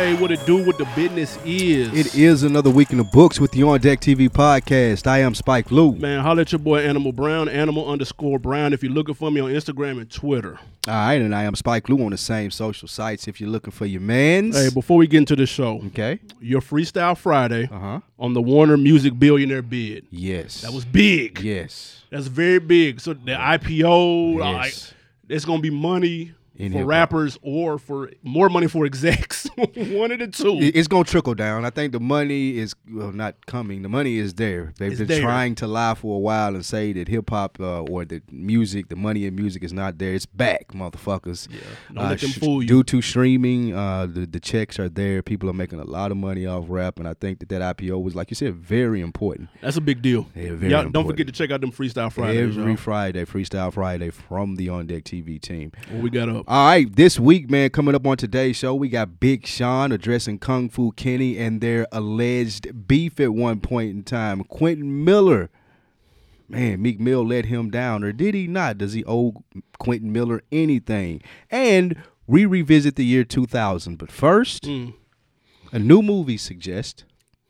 Friday. What it do, what the business is. It is another week in the books with the On Deck TV podcast. I am Spike Lou. Man, holla at your boy Animal Brown, Animal_Brown if you're looking for me on Instagram and Twitter. All right, and I am Spike Lou on the same social sites if you're looking for your mans. Hey, before we get into the show, Okay. your Freestyle Friday Uh-huh. on the Warner Music Billionaire bid. Yes. That was big. Yes. That's very big. So the IPO, like, Yes. it's going to be money In for hip-hop. rappers or for more money for execs. One of the two. It's going to trickle down. I think the money is, well, not coming. The money is there. They've been there. trying to lie for a while and say that hip-hop or the music, the money in music is not there. It's back, motherfuckers. Yeah. Don't let them fool you. Due to streaming, the checks are there. People are making a lot of money off rap, and I think that IPO was, like you said, very important. That's a big deal. Yeah, very Y'all don't important. forget to check out them Freestyle Fridays. Every y'all. Friday, Freestyle Friday from the On Deck TV team. What we got up? All right, this week, man, coming up on today's show, we got Big Sean addressing Kung Fu Kenny and their alleged beef at one point in time. Quentin Miller, man, Meek Mill let him down, or did he not? Does he owe Quentin Miller anything? And we revisit the year 2000. But first, a new movie suggests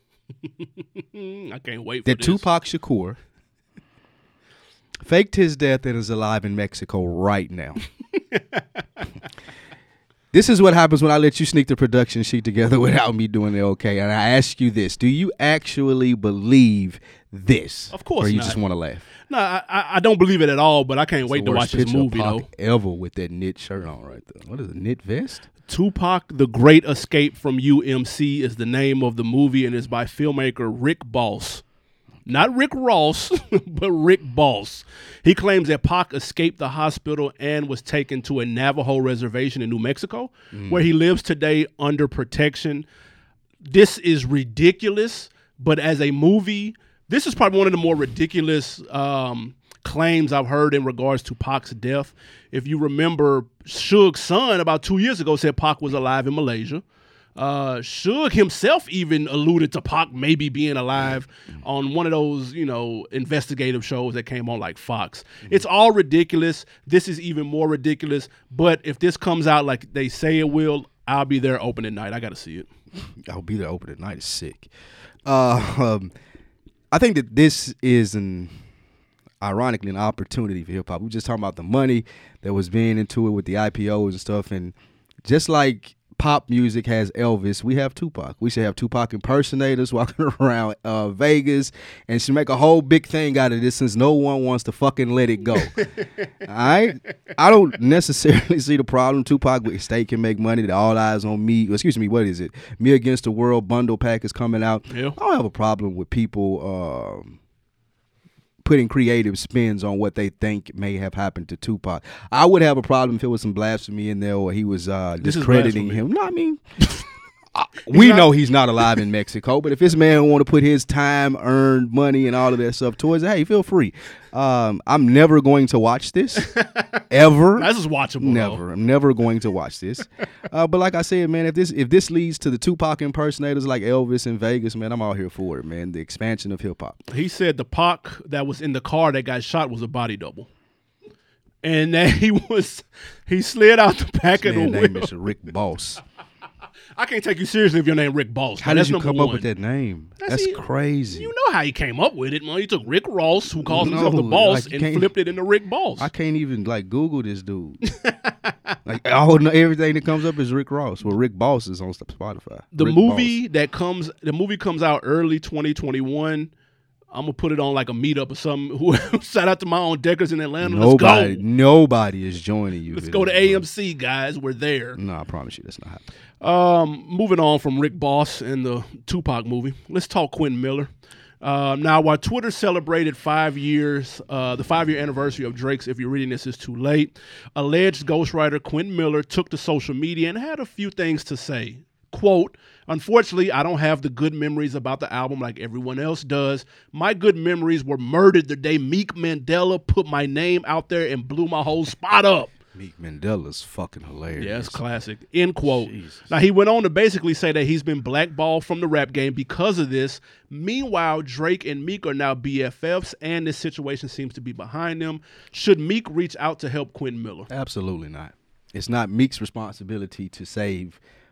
I can't wait for that this. Tupac Shakur faked his death and is alive in Mexico right now. This is what happens when I let you sneak the production sheet together without me doing it okay. And I ask you this. Do you actually believe this? Of course Or you not. just want to laugh? No, I don't believe it at all, but I can't wait to watch this Picture of movie, Pac though. ever with that knit shirt on right there. What is it, knit vest? Tupac, The Great Escape from UMC is the name of the movie, and it's by filmmaker Rick Boss. Not Rick Ross, but Rick Boss. He claims that Pac escaped the hospital and was taken to a Navajo reservation in New Mexico, where he lives today under protection. This is ridiculous, but as a movie, this is probably one of the more ridiculous claims I've heard in regards to Pac's death. If you remember, Suge's son about 2 years ago said Pac was alive in Malaysia. Suge himself even alluded to Pac maybe being alive on one of those, investigative shows that came on like Fox. It's all ridiculous. This is even more ridiculous. But if this comes out like they say it will, I'll be there opening night. I got to see it. I'll be there opening night. Is sick. I think that this is ironically an opportunity for hip hop. We were just talking about the money that was being into it with the IPOs and stuff, and just like pop music has Elvis, we have Tupac. We should have Tupac impersonators walking around Vegas, and should make a whole big thing out of this since no one wants to fucking let it go. All right? I don't necessarily see the problem. Tupac with State can make money. The All Eyes on Me, what is it? Me Against the World bundle pack is coming out. Yeah. I don't have a problem with people putting creative spins on what they think may have happened to Tupac. I would have a problem if it was some blasphemy in there or he was discrediting blasphemy. him. No, I mean, we know he's not alive in Mexico, but if this man want to put his time, earned money, and all of that stuff towards it, hey, feel free. I'm never going to watch this, ever. This is watchable. Never. I'm never going to watch this. But like I said, man, if this leads to the Tupac impersonators like Elvis in Vegas, man, I'm all here for it, man. The expansion of hip hop. He said the Pac that was in the car that got shot was a body double. And that he slid out the back of the His wheel. name is Rick Boss. I can't take you seriously if your name Rick Boss. How That's did you number come one. up with that name? That's it. crazy. You know how he came up with it, man. He took Rick Ross, who calls himself the No, boss, like, you and can't- flipped it into Rick Boss. I can't even Google this dude. Everything that comes up is Rick Ross. Well, Rick Boss is on Spotify. The Rick movie Boss. the movie comes out early 2021. I'm gonna put it on like a meetup or something. Shout out to my own deckers in Atlanta. Let's go. Nobody is joining you. Let's for go to this, bro. AMC, guys. We're there. No, I promise you that's not happening. Moving on from Rick Boss and the Tupac movie, let's talk Quentin Miller. Now, while Twitter celebrated 5 years, the 5-year anniversary of Drake's If You're Reading This Is Too Late, alleged ghostwriter Quentin Miller took to social media and had a few things to say. Quote, "Unfortunately, I don't have the good memories about the album like everyone else does. My good memories were murdered the day Meek Mandela put my name out there and blew my whole spot up." Meek Mandela's fucking hilarious. Yeah, it's classic. End quote. Jesus. Now, he went on to basically say that he's been blackballed from the rap game because of this. Meanwhile, Drake and Meek are now BFFs, and this situation seems to be behind them. Should Meek reach out to help Quentin Miller? Absolutely not. It's not Meek's responsibility to save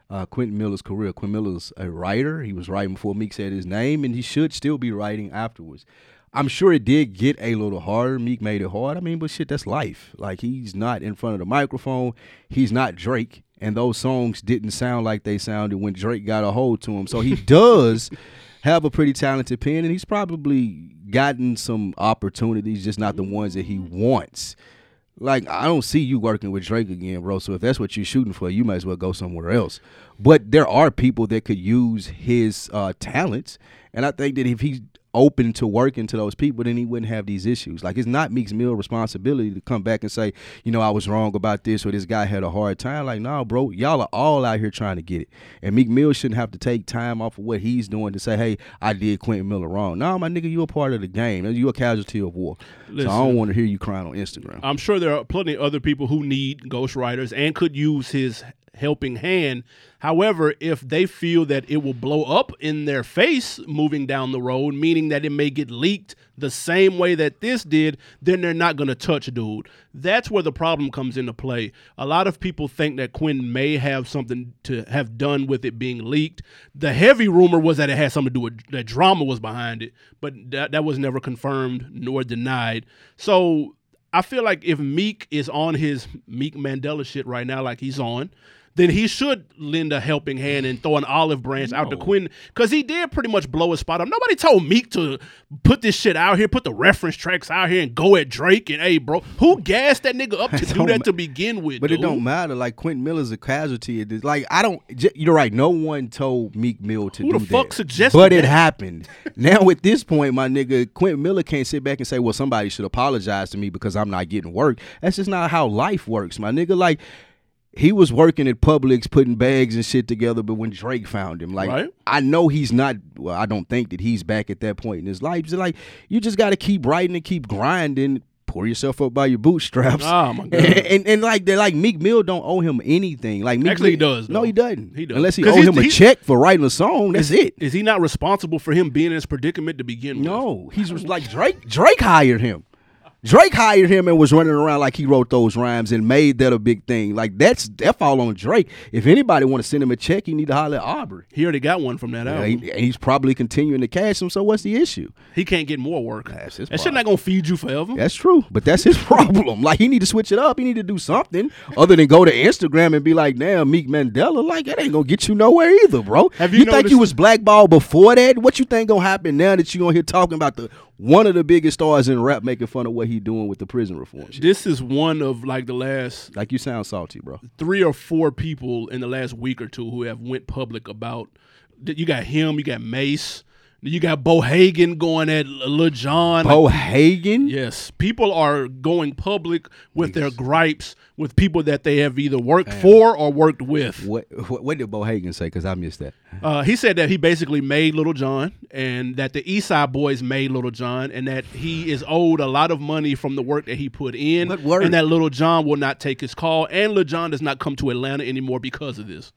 Quentin Miller's career. Quentin Miller's a writer. He was writing before Meek said his name, and he should still be writing afterwards. I'm sure it did get a little harder. Meek made it hard. I mean, but shit, that's life. Like, he's not in front of the microphone. He's not Drake. And those songs didn't sound like they sounded when Drake got a hold to him. So he does have a pretty talented pen, and he's probably gotten some opportunities, just not the ones that he wants. Like, I don't see you working with Drake again, bro. So if that's what you're shooting for, you might as well go somewhere else. But there are people that could use his talents, and I think that if he's open to working to those people, then he wouldn't have these issues. Like, it's not Meek's Mill responsibility to come back and say, you know, I was wrong about this, or this guy had a hard time. Like, nah, bro, y'all are all out here trying to get it. And Meek Mill shouldn't have to take time off of what he's doing to say, hey, I did Quentin Miller wrong. Nah, my nigga, you a part of the game. You a casualty of war. Listen, so I don't want to hear you crying on Instagram. I'm sure there are plenty of other people who need ghostwriters and could use his helping hand. However, if they feel that it will blow up in their face moving down the road, meaning that it may get leaked the same way that this did, then they're not going to touch dude. That's where the problem comes into play. A lot of people think that Quentin may have something to have done with it being leaked. The heavy rumor was that it had something to do with that drama was behind it, but that was never confirmed nor denied. So I feel like if Meek is on his Meek Mandela shit right now, like he's on, then he should lend a helping hand and throw an olive branch out to Quentin, because he did pretty much blow his spot up. Nobody told Meek to put this shit out here, put the reference tracks out here and go at Drake. And, hey, bro, who gassed that nigga up to do that to begin with? But dude? It don't matter. Like, Quentin Miller's a casualty. Like, you're right. No one told Meek Mill to do that. Who the fuck suggested that? But it happened. Now, at this point, my nigga, Quentin Miller can't sit back and say, well, somebody should apologize to me because I'm not getting work. That's just not how life works, my nigga. Like, he was working at Publix putting bags and shit together, but when Drake found him, like, right? I know he's not, well, I don't think that he's back at that point in his life. It's like, you just got to keep writing and keep grinding, pour yourself up by your bootstraps. Oh, my God. And like, they're like, Meek Mill don't owe him anything. Like, Meek actually, Mill, he does, though. No, he doesn't. He does. Unless he owes him a check for writing a song, that's it. Is he not responsible for him being in this predicament to begin with? No, he's like, Drake hired him. Drake hired him and was running around like he wrote those rhymes and made that a big thing. Like, that all on Drake. If anybody want to send him a check, he need to holler at Aubrey. He already got one from that album. He's probably continuing to cash him, so what's the issue? He can't get more work. That's his that shit not going to feed you forever. That's true, but that's his problem. Like, he need to switch it up. He need to do something other than go to Instagram and be like, damn, Meek Mandela. Like, that ain't going to get you nowhere either, bro. Have you think you was blackballed before that? What you think going to happen now that you going to hear talking about one of the biggest stars in rap making fun of what he doing with the prison reform shit? This is one of, like, the last... Like, you sound salty, bro. 3 or 4 people in the last week or two who have went public about... You got him, you got Mace, you got Bo Hagen going at Lil Jon. Bo Hagen? Yes. People are going public with their gripes with people that they have either worked for or worked with. What did Bo Hagen say? Because I missed that. He said that he basically made Lil Jon, and that the Eastside Boys made Lil Jon, and that he is owed a lot of money from the work that he put in, and that Lil Jon will not take his call, and Lil Jon does not come to Atlanta anymore because of this.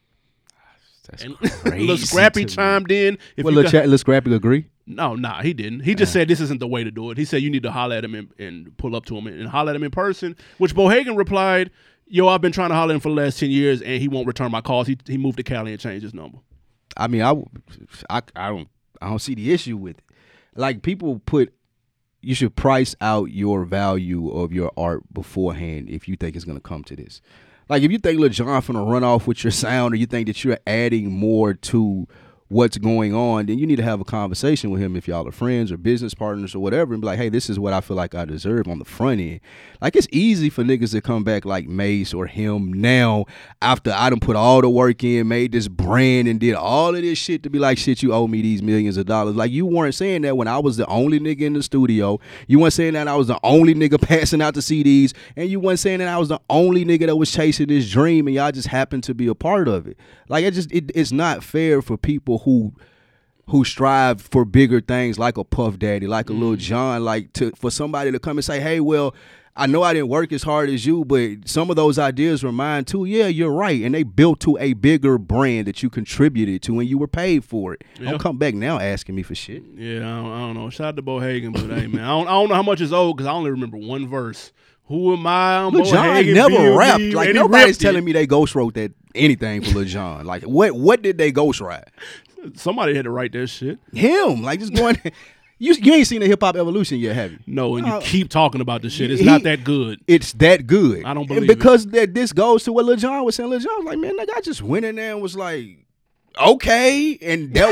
That's and crazy. Lil Scrappy chimed in. Lil Scrappy agree? No, he didn't. He just said this isn't the way to do it. He said you need to holler at him and pull up to him and holler at him in person, which Bo Hagen replied, yo, I've been trying to holler at him for the last 10 years, and he won't return my calls. He moved to Cali and changed his number. I mean, I don't see the issue with it. Like, you should price out your value of your art beforehand if you think it's going to come to this. Like, if you think Lil Jon finna run off with your sound, or you think that you're adding more to what's going on, then you need to have a conversation with him if y'all are friends or business partners or whatever, and be like, hey, this is what I feel like I deserve on the front end. Like, it's easy for niggas to come back like Mace or him now after I done put all the work in, made this brand and did all of this shit, to be like, shit, you owe me these millions of dollars. Like, you weren't saying that when I was the only nigga in the studio. You weren't saying that I was the only nigga passing out the CDs, and you weren't saying that I was the only nigga that was chasing this dream, and y'all just happened to be a part of it. Like, it's not fair for people who strive for bigger things, like a Puff Daddy, like a Lil Jon, like for somebody to come and say, hey, well, I know I didn't work as hard as you, but some of those ideas were mine too. Yeah, you're right. And they built to a bigger brand that you contributed to, and you were paid for it. Yeah. Don't come back now asking me for shit. Yeah, I don't know. Shout out to Bo Hagen, but hey, man, I don't know how much is owed, because I only remember one verse. Who am I? I'm Lil Jon never rapped. Like, nobody's telling me they ghost wrote that anything for Lil Jon. Like, what did they ghostwrite? Somebody had to write that shit. Him, like just going. You ain't seen the Hip Hop Evolution yet, have you? No, and you keep talking about this shit. It's not that good. It's that good. I don't believe it. Because this goes to what Lil Jon was saying. Lil Jon was like, man, that guy just went in there and was like, okay, and that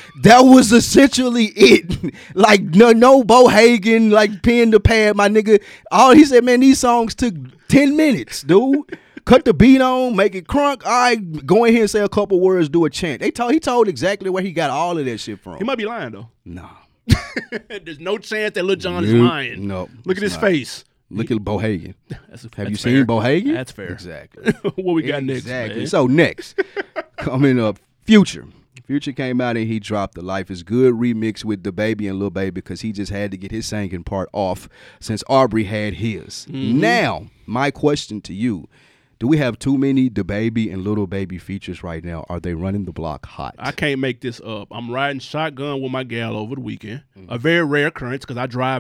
was essentially it. Like no Bo Hagen, like pen to pad, my nigga. All he said, man, these songs took 10 minutes, dude. Cut the beat on, make it crunk. All right, go in here and say a couple words, do a chant. He told exactly where he got all of that shit from. He might be lying though. No. There's no chance that Lil Jon is lying. No. Look at his face. Look at Bo Hagen. Have you fair. seen Bo Hagen? That's fair. Exactly. What we got next, man? So next, coming up, Future. Future came out and he dropped the Life is Good remix with DaBaby and Lil Baby because he just had to get his singing part off since Aubrey had his. Mm-hmm. Now, my question to you, do we have too many DaBaby and Lil Baby features right now? Are they running the block hot? I can't make this up. I'm riding shotgun with my gal over the weekend. A very rare occurrence because I drive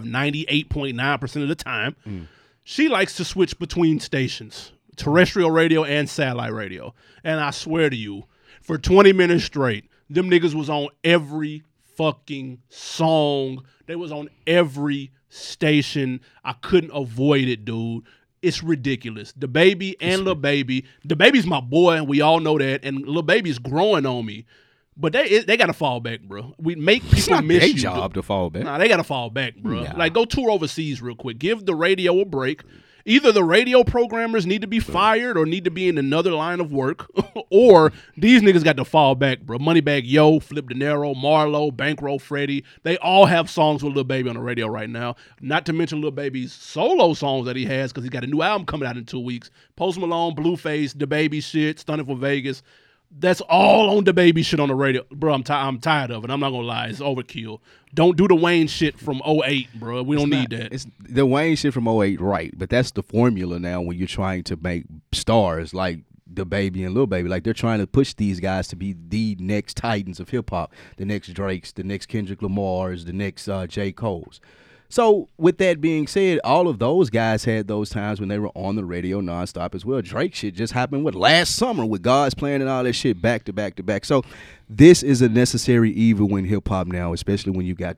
98.9% of the time. She likes to switch between stations, terrestrial radio and satellite radio. And I swear to you, for 20 minutes straight, them niggas was on every fucking song. They was on every station. I couldn't avoid it, dude. It's ridiculous. DaBaby and Lil Baby. DaBaby's my boy, and we all know that. And Lil Baby's growing on me. But they got to fall back, bro. We make people miss you. It's not their job to fall back. Nah, they got to fall back, bro. Nah. Like, go tour overseas real quick. Give the radio a break. Either the radio programmers need to be fired or need to be in another line of work, or these niggas got to fall back, bro. Moneybagg Yo, Flip De Niro, Marlo, Bankroll Freddie. They all have songs with Lil Baby on the radio right now. Not to mention Lil Baby's solo songs that he has because he's got a new album coming out in 2 weeks. Post Malone, Blueface, DaBaby shit, Stunning for Vegas. That's all on DaBaby shit on the radio. Bro, I'm tired of it. I'm not going to lie. It's overkill. Don't do the Wayne shit from 08, bro. We don't need that. It's the Wayne shit from 08, right. But that's the formula now when you're trying to make stars like DaBaby and Lil Baby. Like, they're trying to push these guys to be the next titans of hip-hop, the next Drakes, the next Kendrick Lamars, the next J. Coles. So, with that being said, all of those guys had those times when they were on the radio nonstop as well. Drake shit just happened last summer with God's Plan and all that shit back to back to back. So, this is a necessary evil in hip-hop now, especially when you got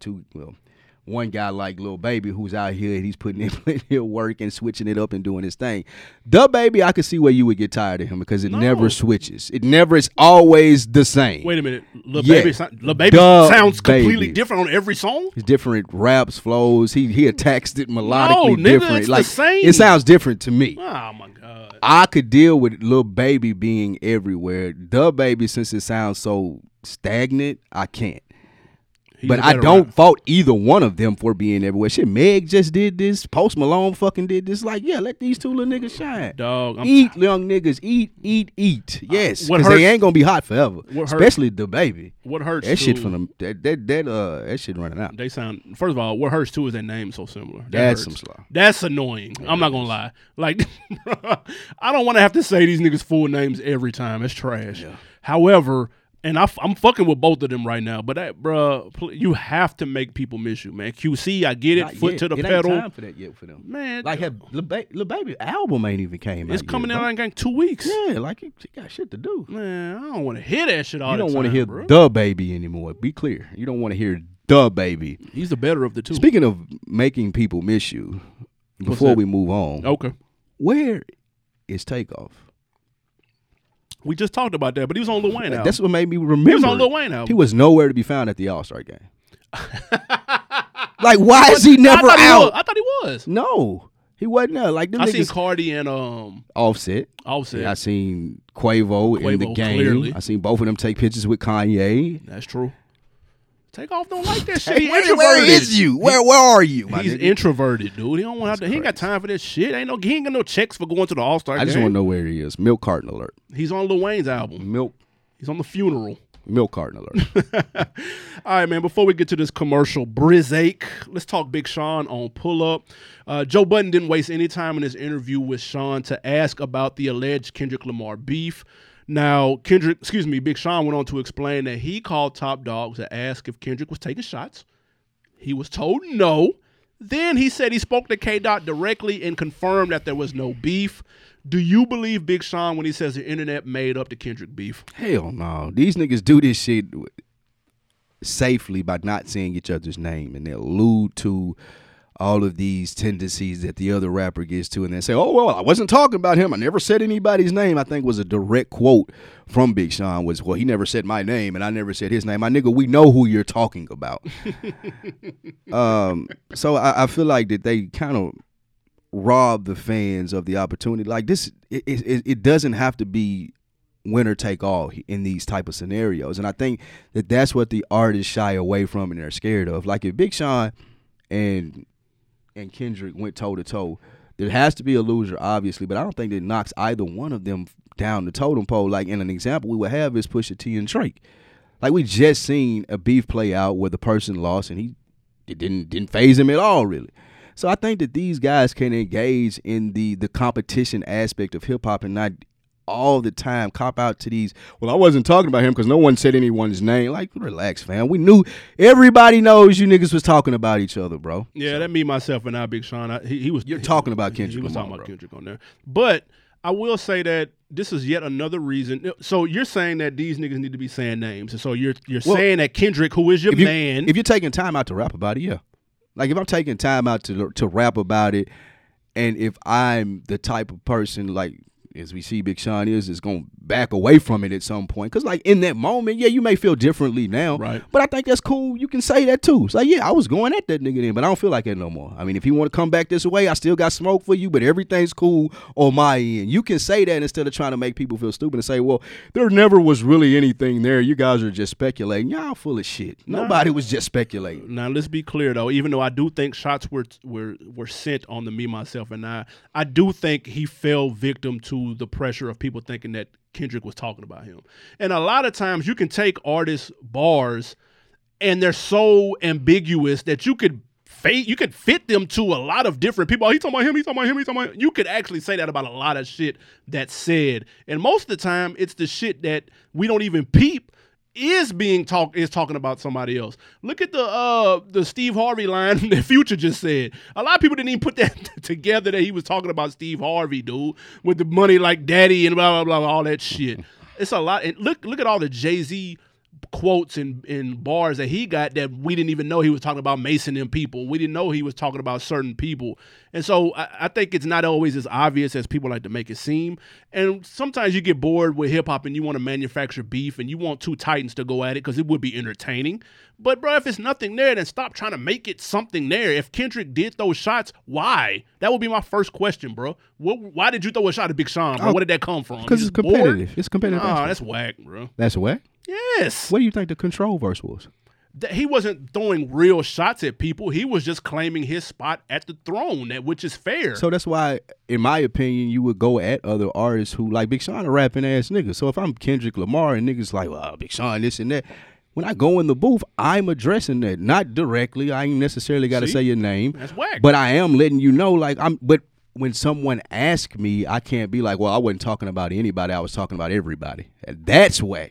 one guy like Lil Baby who's out here and he's putting in plenty of work and switching it up and doing his thing. DaBaby, I could see where you would get tired of him because it never switches. It's always the same. Wait a minute. Lil Baby sounds completely different on every song? It's different raps, flows. He attacks it melodically nigga, different. it's like the same. It sounds different to me. Oh, my God. I could deal with Lil Baby being everywhere. DaBaby, since it sounds so stagnant, I can't. But I don't fault either one of them for being everywhere. Shit, Meg just did this. Post Malone fucking did this. Like, yeah, let these two little niggas shine. Dog, eat, young niggas. Eat. Yes, because they ain't gonna be hot forever. Especially DaBaby. What hurts? That shit from them. That shit running out. They sound. First of all, what hurts too is their name so similar. That's some slaw. That's annoying. I'm not gonna lie. Like, I don't want to have to say these niggas' full names every time. It's trash. Yeah. However. And I'm fucking with both of them right now, but you have to make people miss you, man. QC, I get it. Not foot yet. to the it pedal. Ain't time for that yet for them, man. Like, Lil Baby album ain't even came out. It's coming yet, out in 2 weeks. Yeah, like he got shit to do. Man, I don't want to hear that shit all the time. You don't want to hear bro. DaBaby anymore. Be clear. You don't want to hear DaBaby. He's the better of the two. Speaking of making people miss you, before we move on, okay, where is Takeoff? We just talked about that, but he was on Lil Wayne album. That's what made me remember. He was on Lil Wayne album. He was nowhere to be found at the All-Star game. Like, why is he never out? I thought he was. No, he wasn't there. Like, I seen Cardi and Offset. Yeah, I seen Quavo in the game. Clearly. I seen both of them take pictures with Kanye. That's true. Takeoff don't like that shit. He introverted. Where is you? Where are you? He's introverted, dude. He don't want to. He ain't got time for this shit. He ain't got no checks for going to the All-Star game. I just want to know where he is. Milk carton alert. He's on Lil Wayne's album. He's on the funeral. Milk carton alert. All right, man. Before we get to this commercial brizache, let's talk Big Sean on Pull Up. Joe Budden didn't waste any time in his interview with Sean to ask about the alleged Kendrick Lamar beef. Now, Big Sean went on to explain that he called Top Dawg to ask if Kendrick was taking shots. He was told no, Then he said he spoke to K-Dot directly and confirmed that there was no beef. Do you believe Big Sean when he says the internet made up the Kendrick beef? Hell no. These niggas do this shit safely by not saying each other's name, and they allude to all of these tendencies that the other rapper gets to, and then say, oh, well, I wasn't talking about him. I never said anybody's name. I think was a direct quote from Big Sean was, well, he never said my name, and I never said his name. My nigga, we know who you're talking about. So I feel like that they kind of rob the fans of the opportunity. Like this, it doesn't have to be winner take all in these type of scenarios, and I think that that's what the artists shy away from and they're scared of. Like if Big Sean and Kendrick went toe to toe, there has to be a loser, obviously, but I don't think that knocks either one of them down the totem pole. Like in an example we would have is Pusha T and Drake. Like we just seen a beef play out where the person lost and it didn't faze him at all, really. So I think that these guys can engage in the competition aspect of hip hop and not all the time cop out to these, well, I wasn't talking about him because no one said anyone's name. Like, relax, fam. We knew, everybody knows you niggas was talking about each other, bro. Yeah, so. That me, myself, and I, Big Sean. He was. You're talking about Kendrick. He was talking about Kendrick on there. But I will say that this is yet another reason. So you're saying that these niggas need to be saying names. And so you're saying that Kendrick, who is your man. If you're taking time out to rap about it, yeah. Like, if I'm taking time out to rap about it, and if I'm the type of person, like, as we see Big Sean is going to back away from it at some point. Because, like, in that moment, yeah, you may feel differently now. Right. But I think that's cool. You can say that, too. It's like, yeah, I was going at that nigga then, but I don't feel like that no more. I mean, if he want to come back this way, I still got smoke for you, but everything's cool on my end. You can say that instead of trying to make people feel stupid and say, well, there never was really anything there. You guys are just speculating. Y'all full of shit. Nobody was just speculating. Now, let's be clear, though. Even though I do think shots were sent on the me, myself, and I do think he fell victim to the pressure of people thinking that Kendrick was talking about him. And a lot of times you can take artists' bars and they're so ambiguous that you could fit them to a lot of different people. Oh, he's talking about him, he's talking about him, he's talking about him. You could actually say that about a lot of shit that's said. And most of the time it's the shit that we don't even peep is talking about somebody else. Look at the Steve Harvey line that Future just said. A lot of people didn't even put that together that he was talking about Steve Harvey, dude, with the money like daddy and blah blah blah, all that shit. It's a lot. And look at all the Jay-Z quotes and bars that he got that we didn't even know he was talking about Mason and people. We didn't know he was talking about certain people. And so I think it's not always as obvious as people like to make it seem. And sometimes you get bored with hip hop and you want to manufacture beef and you want two titans to go at it because it would be entertaining. But bro, if it's nothing there, then stop trying to make it something there. If Kendrick did those shots, why? That would be my first question, bro. Why did you throw a shot at Big Sean, bro? Where did that come from? Because it's competitive. It's competitive. Oh, that's whack, bro. That's whack? Yes. What do you think the Control verse was? He wasn't throwing real shots at people. He was just claiming his spot at the throne, which is fair. So that's why, in my opinion, you would go at other artists who, like Big Sean, a rapping ass nigga. So if I'm Kendrick Lamar and niggas like, well, Big Sean, this and that, when I go in the booth, I'm addressing that. Not directly. I ain't necessarily got to say your name. That's whack. But I am letting you know, like, but when someone asks me, I can't be like, well, I wasn't talking about anybody. I was talking about everybody. That's whack.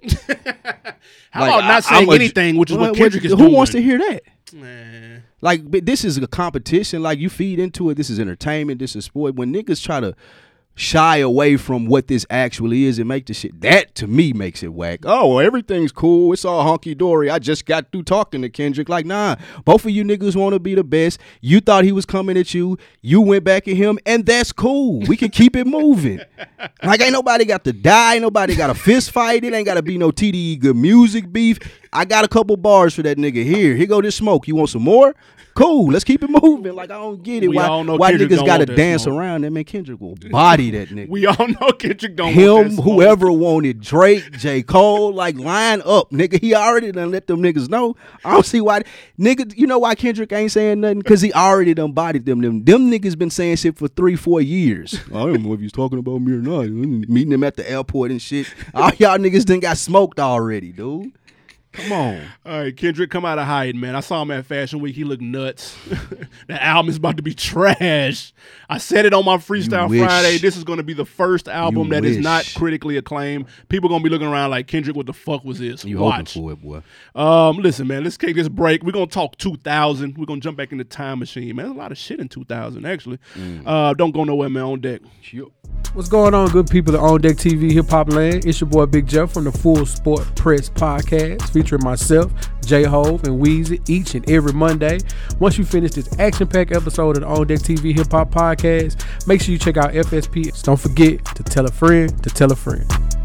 How about not saying anything, which is what Kendrick is doing? Who wants to hear that? Man. Like, but this is a competition. Like, you feed into it. This is entertainment. This is sport. When niggas try to shy away from what this actually is and make the shit, that to me makes it whack. Oh, well, everything's cool. It's all honky-dory. I just got through talking to Kendrick. Like, nah, both of you niggas want to be the best. You thought he was coming at you. You went back at him, and that's cool. We can keep it moving. Like, ain't nobody got to die. Ain't nobody got a fist fight. It ain't got to be no TDE good music beef. I got a couple bars for that nigga. Here go this smoke. You want some more? Cool, let's keep it moving. Like, I don't get it. Why niggas got to dance around? That man, Kendrick will body that nigga. We all know Kendrick don't want that smoke. Whoever wanted Drake, J. Cole, like, line up, nigga. He already done let them niggas know. I don't see why. Nigga, you know why Kendrick ain't saying nothing? Because he already done bodied them. Them niggas been saying shit for 3-4 years. I don't know if he's talking about me or not. Meeting him at the airport and shit. All y'all niggas done got smoked already, dude. Come on. All right, Kendrick, come out of hiding, man. I saw him at Fashion Week. He looked nuts. That album is about to be trash. I said it on my Freestyle Friday. This is going to be the first album that is not critically acclaimed. People going to be looking around like, Kendrick, what the fuck was this? You Watch. hoping for it, boy. Listen, man, let's take this break. We're going to talk 2000. We're going to jump back in the time machine. Man, there's a lot of shit in 2000, actually. Don't go nowhere, man. On deck. What's going on, good people of On Deck TV Hip Hop Land? It's your boy Big Jeff from the Full Sport Press Podcast, featuring myself, J-Hove, and Weezy each and every Monday. Once you finish this action-packed episode of the On Deck TV Hip Hop Podcast, make sure you check out FSP. Don't forget to tell a friend to tell a friend.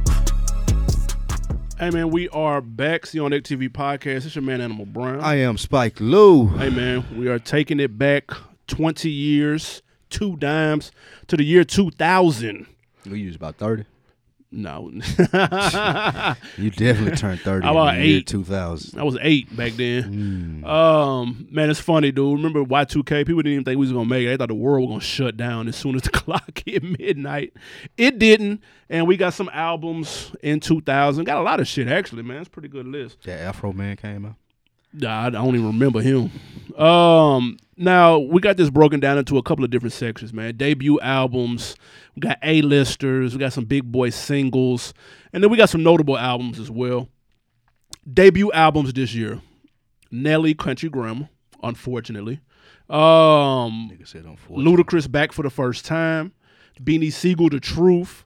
Hey, man, we are back. See On Deck TV Podcast. It's your man, Animal Brown. I am Spike Lou. Hey, man, we are taking it back 20 years, 2 dimes, to the year 2000. You was about 30. No. You definitely turned 30 I'm about in the year 8. 2000. I was 8 back then. Man, it's funny, dude. Remember Y2K? People didn't even think we was going to make it. They thought the world was going to shut down as soon as the clock hit midnight. It didn't, and we got some albums in 2000. Got a lot of shit, actually, man. It's a pretty good list. That Afro Man came out. Nah, I don't even remember him. Now, we got this broken down into a couple of different sections, man. Debut albums, we got A-listers, we got some big boy singles, and then we got some notable albums as well. Debut albums this year. Nelly, Country Grammar, unfortunately. Nigga said unfortunately. Ludacris, Back for the First Time. Beanie Siegel, The Truth.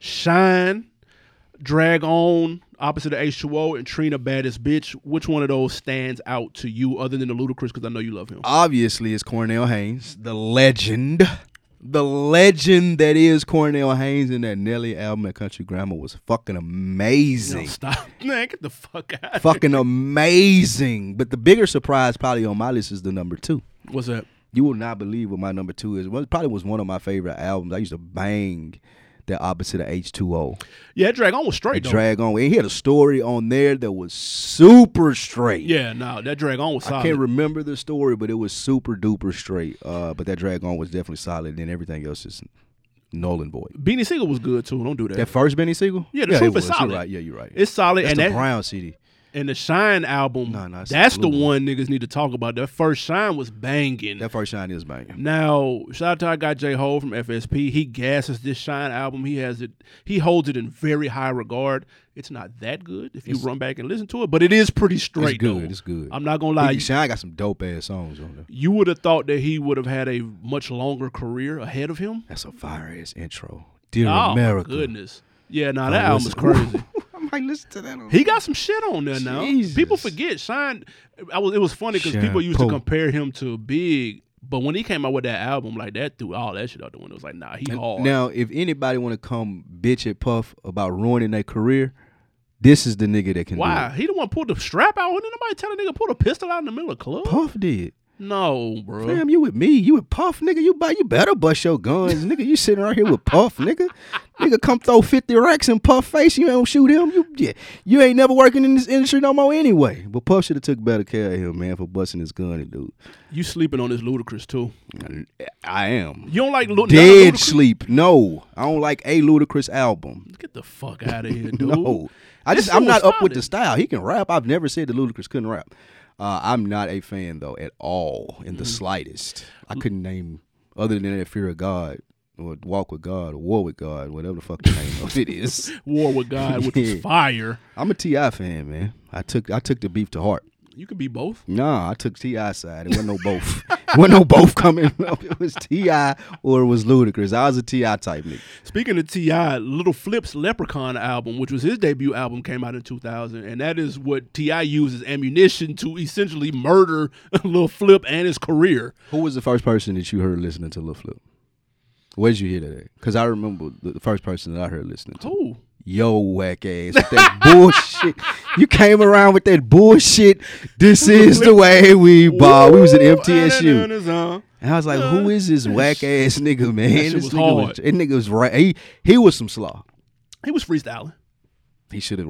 Shine. Drag On, Opposite of H2O, and Trina, Baddest Bitch. Which one of those stands out to you other than the Ludacris, because I know you love him? Obviously, it's Cornell Haynes, the legend. The legend that is Cornell Haynes, and that Nelly album at Country Grammar was fucking amazing. No, stop. Man, get the fuck out of Fucking amazing. But the bigger surprise probably on my list is the number 2. What's that? You will not believe what my number 2 is. Well, it probably was one of my favorite albums. I used to bang that Opposite of H2O. Yeah, Drag On was straight, though. Drag On. And he had a story on there that was super straight. Yeah, no, that Drag On was solid. I can't remember the story, but it was super duper straight. But that Drag On was definitely solid, and everything else is Nolan Boy. Beanie Siegel was good, too. Don't do that. That first Benny Siegel? Yeah, the Truth is solid. You're right. Yeah, you're right. It's solid. That's and the that Brown CD. And the Shine album, that's the one niggas need to talk about. That first Shine was banging. That first Shine is banging. Now, shout out to our guy J-Hole from FSP. He gasses this Shine album. He holds it in very high regard. It's not that good if you run back and listen to it, but it is pretty straight. It's good. Though. It's good. I'm not gonna lie. Shine got some dope ass songs on there. You would have thought that he would have had a much longer career ahead of him. That's a fire ass intro. Dear oh, America. My goodness. Yeah, that album is crazy. I might listen to that. He got some shit on there now. Jesus. People forget Shine. It was funny because people used to compare him to Big, but when he came out with that album like that, threw all that shit out the window. It was like, nah, he hard. Now, if anybody want to come bitch at Puff about ruining their career, this is the nigga that can do it. Why? He the one pulled the strap out. Wasn't nobody tell a nigga pull a pistol out in the middle of the club? Puff did. No, bro. Fam, you with me. You with Puff, nigga. You better bust your guns, nigga. You sitting right here with Puff, nigga. Nigga come throw 50 racks in Puff face. You don't shoot him. You ain't never working in this industry no more anyway. But Puff should have took better care of him, man, for busting his gun, dude. You sleeping on this Ludacris, too. I am. You don't like Dead sleep. No. I don't like a Ludacris album. Get the fuck out of here, dude. No. I'm not up with the style. He can rap. I've never said that Ludacris couldn't rap. I'm not a fan, though, at all, in the slightest. I couldn't name, other than that, Fear of God, or Walk with God, or War with God, whatever the fuck the name of it is. War with God, which is fire. I'm a T.I. fan, man. I took the beef to heart. You could be both. Nah, I took T.I. side. It wasn't no both. It wasn't no both coming up. It was T.I. or it was Ludacris. I was a T.I. type nigga. Speaking of T.I., Little Flip's Leprechaun album, which was his debut album, came out in 2000, and that is what T.I. used as ammunition to essentially murder Little Flip and his career. Who was the first person that you heard listening to Little Flip? Where'd you hear that at? Because I remember the first person that I heard listening to. Who? Yo, whack ass with that bullshit. You came around with that bullshit. This is the way we ball. We was at MTSU. And I was like, who is this whack ass nigga, man? That shit was hard. That nigga was right. He was some slaw. He was freestyling. He should have wrote.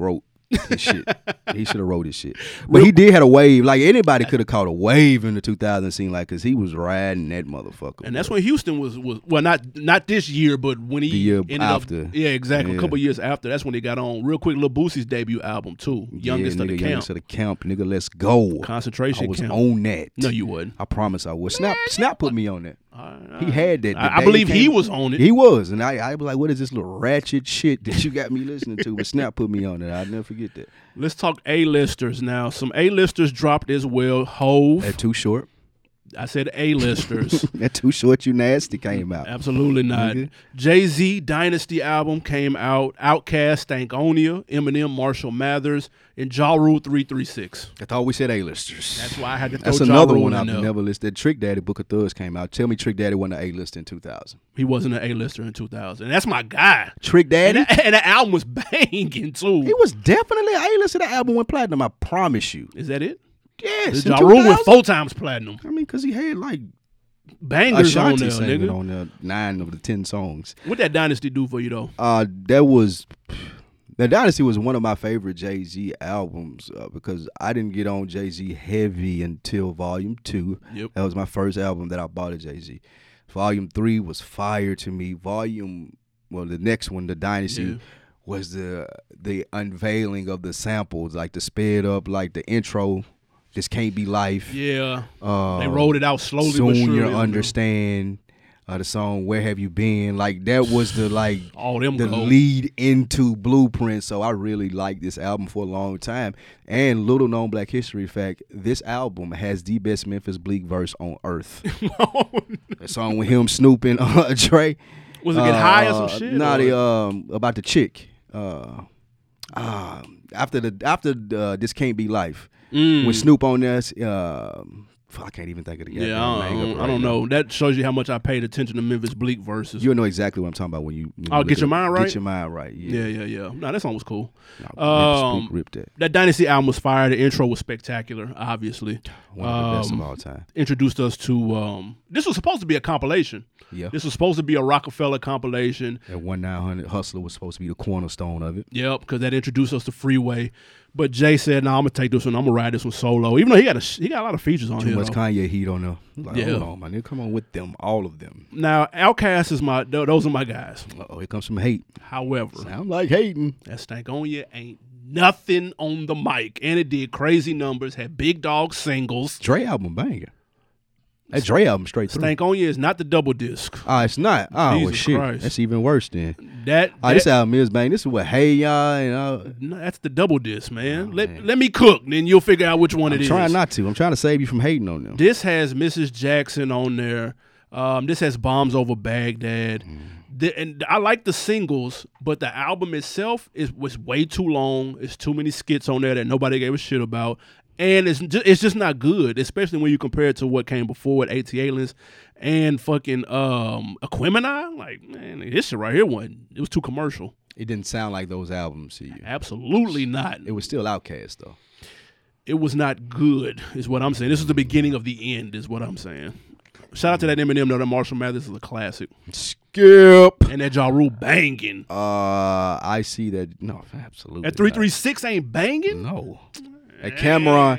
his shit. He should have wrote his shit. But he did had a wave. Like anybody could have caught a wave in the 2000 scene, like because he was riding that motherfucker. And that's when Houston was well, not this year, but when he The year ended after. up, yeah, exactly, Yeah. a couple years after. That's when they got on real quick. Lil Boosie's debut album too, Youngest of the Camp. Youngest of the Camp, nigga. Let's go. Concentration I was Camp. on that. No, you wouldn't. I promise I was. Snap put me on that. He I- had that. The I day believe it he came- was on it. He was, and I was like, "What is this little ratchet shit that you got me listening to?" But Snap put me on it. I'll never forget that. Let's talk A-listers now. Some A-listers dropped as well. Hove. That Too Short. I said A-listers. That Too Short, You Nasty came out. Absolutely not. Nigga. Jay-Z Dynasty album came out. Outkast, Stankonia, Eminem, Marshall Mathers, and Ja Rule 336. I thought we said A-listers. That's why I had to throw That's Ja another Rule one in I've there. never listed. Trick Daddy, Book of Thugs came out. Tell me Trick Daddy wasn't an A-list in 2000. He wasn't an A-lister in 2000. And that's my guy. Trick Daddy? And the album was banging, too. He was definitely an A-list. The album went platinum, I promise you. Is that it? Yes. in Ja Rule went 2000. 4 times platinum. I mean, because he had like Bangers on Ashanti there, singing nigga. on there, 9 of the 10 songs. What that Dynasty do for you, though? The Dynasty was one of my favorite Jay-Z albums because I didn't get on Jay-Z heavy until Volume 2. Yep. That was my first album that I bought of Jay-Z. Volume 3 was fire to me. The next one, The Dynasty, Yeah. was the unveiling of the samples, like the sped up, like the intro, This Can't Be Life. Yeah. They rolled it out slowly but Soon surely. You'll Understand. The song Where Have You Been? Like that was the All them the go. lead into Blueprint. So I really liked this album for a long time. And little known Black History fact, this album has the best Memphis Bleak verse on earth. A song with him, Snoop, and Dre. Was it Get High or some shit? No, or- they about the chick. After This Can't Be Life. When Snoop on there, I can't even think of the Yeah, goddamn name of it I right don't now. know. That shows you how much I paid attention to Memphis Bleak verses. You'll know exactly what I'm talking about when you look Get Your it up. Mind Right? Get Your Mind Right. Yeah. Yeah. No, that song was cool. No, Memphis Bleak ripped that. That Dynasty album was fire. The intro was spectacular, obviously. One of the best of all time. Introduced us to this was supposed to be a compilation. Yeah. This was supposed to be a Rockefeller compilation. That 1-900 Hustler was supposed to be the cornerstone of it. Yep, because that introduced us to Freeway. But Jay said, "No, I'm gonna take this one. I'm gonna ride this one solo." Even though he got a lot of features on Too here. much though. Kanye heat on there. Like, Yeah. hold on, my nigga. Come on with them. All of them. Now, Outkast is those are my guys. Uh-oh, here comes some hate. However, Sound like hating. that Stankonia ain't nothing on the mic, and it did crazy numbers. Had big dog singles. Dre album banger. That Dre album straight through. Stankonia is not the double disc. It's not. Oh, well, Jesus shit. Christ. That's even worse then. That This album is bang. This is what Hey Y'all and no, that's the double disc, man. man. Let me cook, then you'll figure out which one it I'm is. trying not to. I'm trying to save you from hating on them. This has Mrs. Jackson on there. This has Bombs Over Baghdad. And I like the singles, but the album itself was way too long. It's too many skits on there that nobody gave a shit about. And it's just not good, especially when you compare it to what came before with AT Aliens and fucking Aquemini. Like, man, this shit right here it was too commercial. It didn't sound like those albums to you. Absolutely not. It was still Outkast though. It was not good, is what I'm saying. This is the beginning of the end, is what I'm saying. Shout out to that Eminem, though. That Marshall Mathers is a classic. Skip. And that Ja Rule banging. I see that. No, absolutely. That 336 ain't banging? No. At Cameron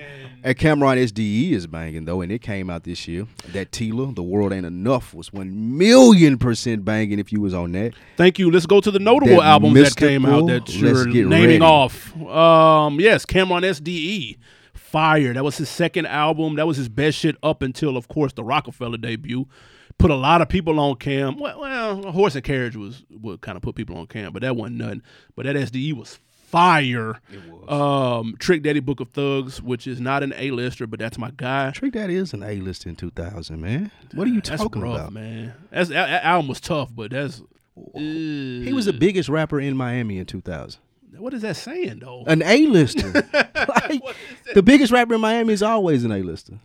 SDE is banging though, and it came out this year. That Tila, The World Ain't Enough, was 1,000,000% banging if you was on that. Thank you. Let's go to the notable That albums that came out that Mystical, you're let's get naming ready. off. Yes, Cameron SDE. Fire. That was his second album. That was his best shit up until, of course, the Rockefeller debut. Put a lot of people on Cam. Well, Horse and Carriage would kind of put people on Cam, but that wasn't nothing. But that SDE was fire. It was. Trick Daddy Book of Thugs, which is not an A-lister, but that's my guy. Trick Daddy is an A-list in 2000, man. What are you That's talking rough, about? man. That album was tough, but that's He was the biggest rapper in Miami in 2000. What is that saying though? An A-lister. Like, the biggest rapper in Miami is always an A-lister.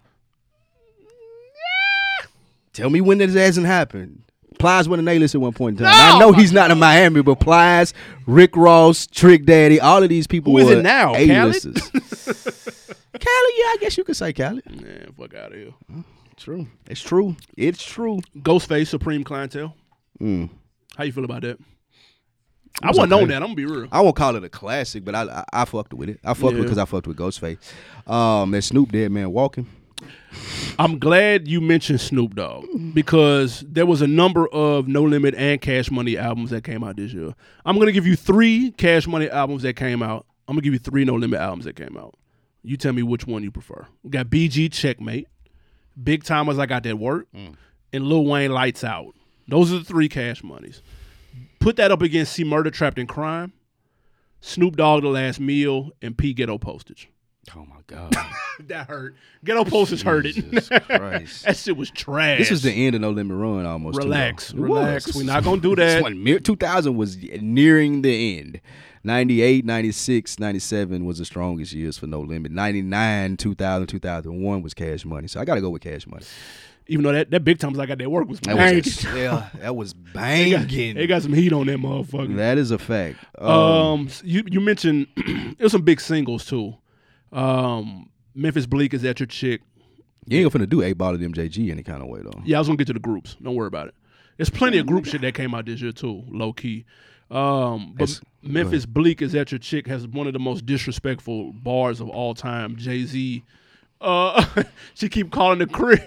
Tell me when this hasn't happened. Plies went an A-list at one point in time. No, I know he's not in Miami, but Plies, Rick Ross, Trick Daddy, all of these people Who is were it now, A-listers. Khaled, yeah, I guess you could say Khaled. Man, fuck out of here. True. It's true. It's true. Ghostface, Supreme Clientele. Mm. How you feel about that? I wasn't on that. I'm gonna be real. I won't call it a classic, but I fucked with it. I fucked with it because I fucked with Ghostface. That Snoop Dead Man Walking. I'm glad you mentioned Snoop Dogg because there was a number of No Limit and Cash Money albums that came out this year. I'm going to give you 3 Cash Money albums that came out. I'm going to give you 3 No Limit albums that came out. You tell me which one you prefer. We got BG Checkmate, Big Timers I Got That Work, and Lil Wayne Lights Out. Those are the 3 Cash Moneys. Put that up against C Murder Trapped in Crime, Snoop Dogg The Last Meal, and P Ghetto Postage. Oh my God. That hurt. Ghetto Postage hurt it. Christ. That shit was trash. This was the end of No Limit Run almost. Relax. Too, Relax. We're not going to do that. 2000 was nearing the end. 98, 96, 97 was the strongest years for No Limit. 99, 2000, 2001 was Cash Money. So I got to go with Cash Money. Even though that Big Timers I Got That Work was banging. That was banging. They got some heat on that motherfucker. That is a fact. You mentioned there's some big singles too. Memphis Bleak Is That Your Chick. You ain't gonna do 8 Ball of MJG any kind of way though. Yeah, I was gonna get to the groups. Don't worry about it. There's plenty of group shit that came out this year too, low key. But Memphis Bleak Is That Your Chick has one of the most disrespectful bars of all time. Jay-Z. She keep calling the crib.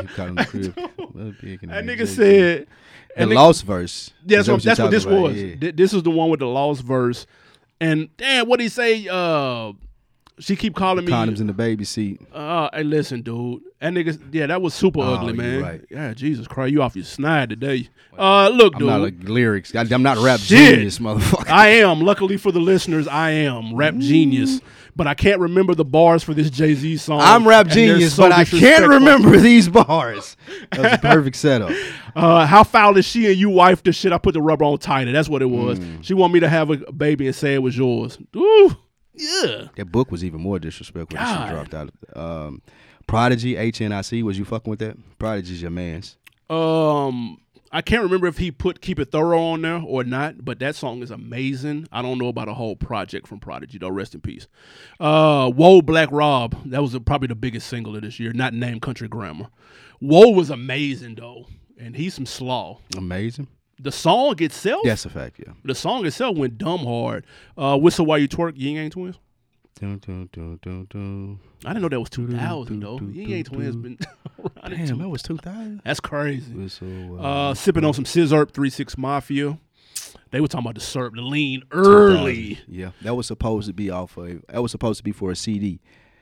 That nigga said the lost verse. Yeah, that's what this was. Yeah. This is the one with the lost verse. And damn, what he say? She keep calling me condoms in the baby seat. Hey, listen, dude. That nigga, yeah, that was super ugly, man. Right. Yeah, Jesus Christ, you off your snide today. Look, dude. I'm not a lyrics. I'm not rap genius, motherfucker. I am. Luckily for the listeners, I am rap genius. But I can't remember the bars for this Jay-Z song. I'm rap genius, but I can't remember these bars. That's a perfect setup. How foul is she and you wife the shit? I put the rubber on tighter. That's what it was. She want me to have a baby and say it was yours. Ooh. Yeah. That book was even more disrespectful when she dropped out. Prodigy, HNIC, was you fucking with that? Prodigy's your man's. I can't remember if he put Keep It Thorough on there or not, but that song is amazing. I don't know about a whole project from Prodigy, though. Rest in peace. Whoa, Black Rob. That was probably the biggest single of this year, not named Country Grammar. Whoa was amazing, though, and he's some slaw. Amazing. The song itself? That's a fact, yeah. The song itself went dumb hard. Whistle While You Twerk, Ying Yang Twins. Dun, dun, dun, dun, dun. I didn't know that was 2000, though. Ying Yang Twins been around. Damn, that was 2000? That's crazy. Whistle, Sipping on some Scissorp, 3-6 Mafia. They were talking about the syrup, the lean early. Yeah, that was supposed to be that was supposed to be for a CD.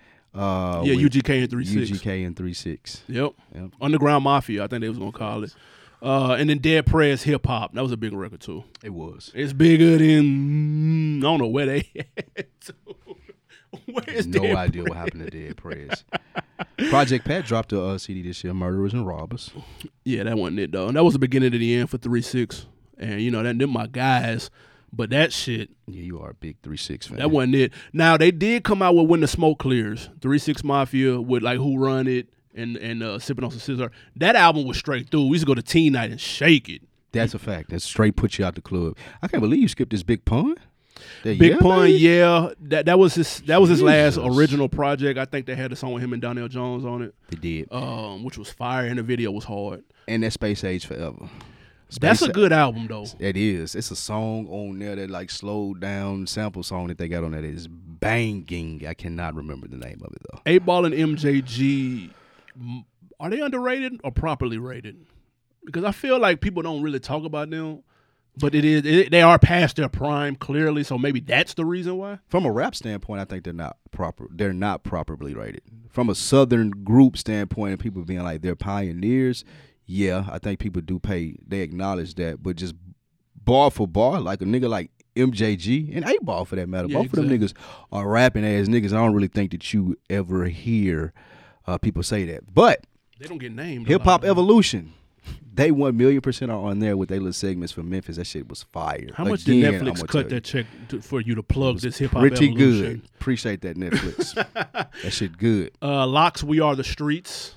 UGK and 3-6. UGK and 3-6. Yep. Underground Mafia, I think they was going to call it. And then Dead Prez Hip Hop. That was a big record, too. It was. It's bigger than, I don't know where they at. Where's no Dead idea Prez? what happened to Dead Prez. Project Pat dropped a CD this year, Murderers and Robbers. Yeah, that wasn't it, though. And that was the beginning of the end for 3-6. And, you know, them my guys. But that shit. Yeah, you are a big 3-6 fan. That wasn't it. Now, they did come out with When the Smoke Clears. 3-6 Mafia with, like, Who Run It and Sipping on Some Scissor. That album was straight through. We used to go to teen night and shake it. That's a fact. That straight put you out the club. I can't believe you skipped this Big Pun. Big Pun, yeah. That was his last original project. I think they had a song with him and Donnell Jones on it. They did. Which was fire, and the video was hard. And that Space Age Forever. That's a good album, though. It is. It's a song on there that like slowed down sample song that they got on that is banging. I cannot remember the name of it though. 8 Ball and MJG, are they underrated or properly rated? Because I feel like people don't really talk about them. But they are past their prime clearly, so maybe that's the reason why. From a rap standpoint, I think they're not proper. They're not properly rated. From a Southern group standpoint, and people being like they're pioneers, yeah, I think people do pay. They acknowledge that, but just bar for bar, like a nigga like MJG and 8 Ball for that matter, both of them niggas are rapping ass niggas. I don't really think that you ever hear people say that, but they don't get named. Hip Hop Evolution. They 1,000,000% are on there with their little segments from Memphis. That shit was fire. How much did Netflix cut that check for you to plug this Hip Hop Evolution? Pretty good. Appreciate that, Netflix. That shit good. Locks, We Are the Streets.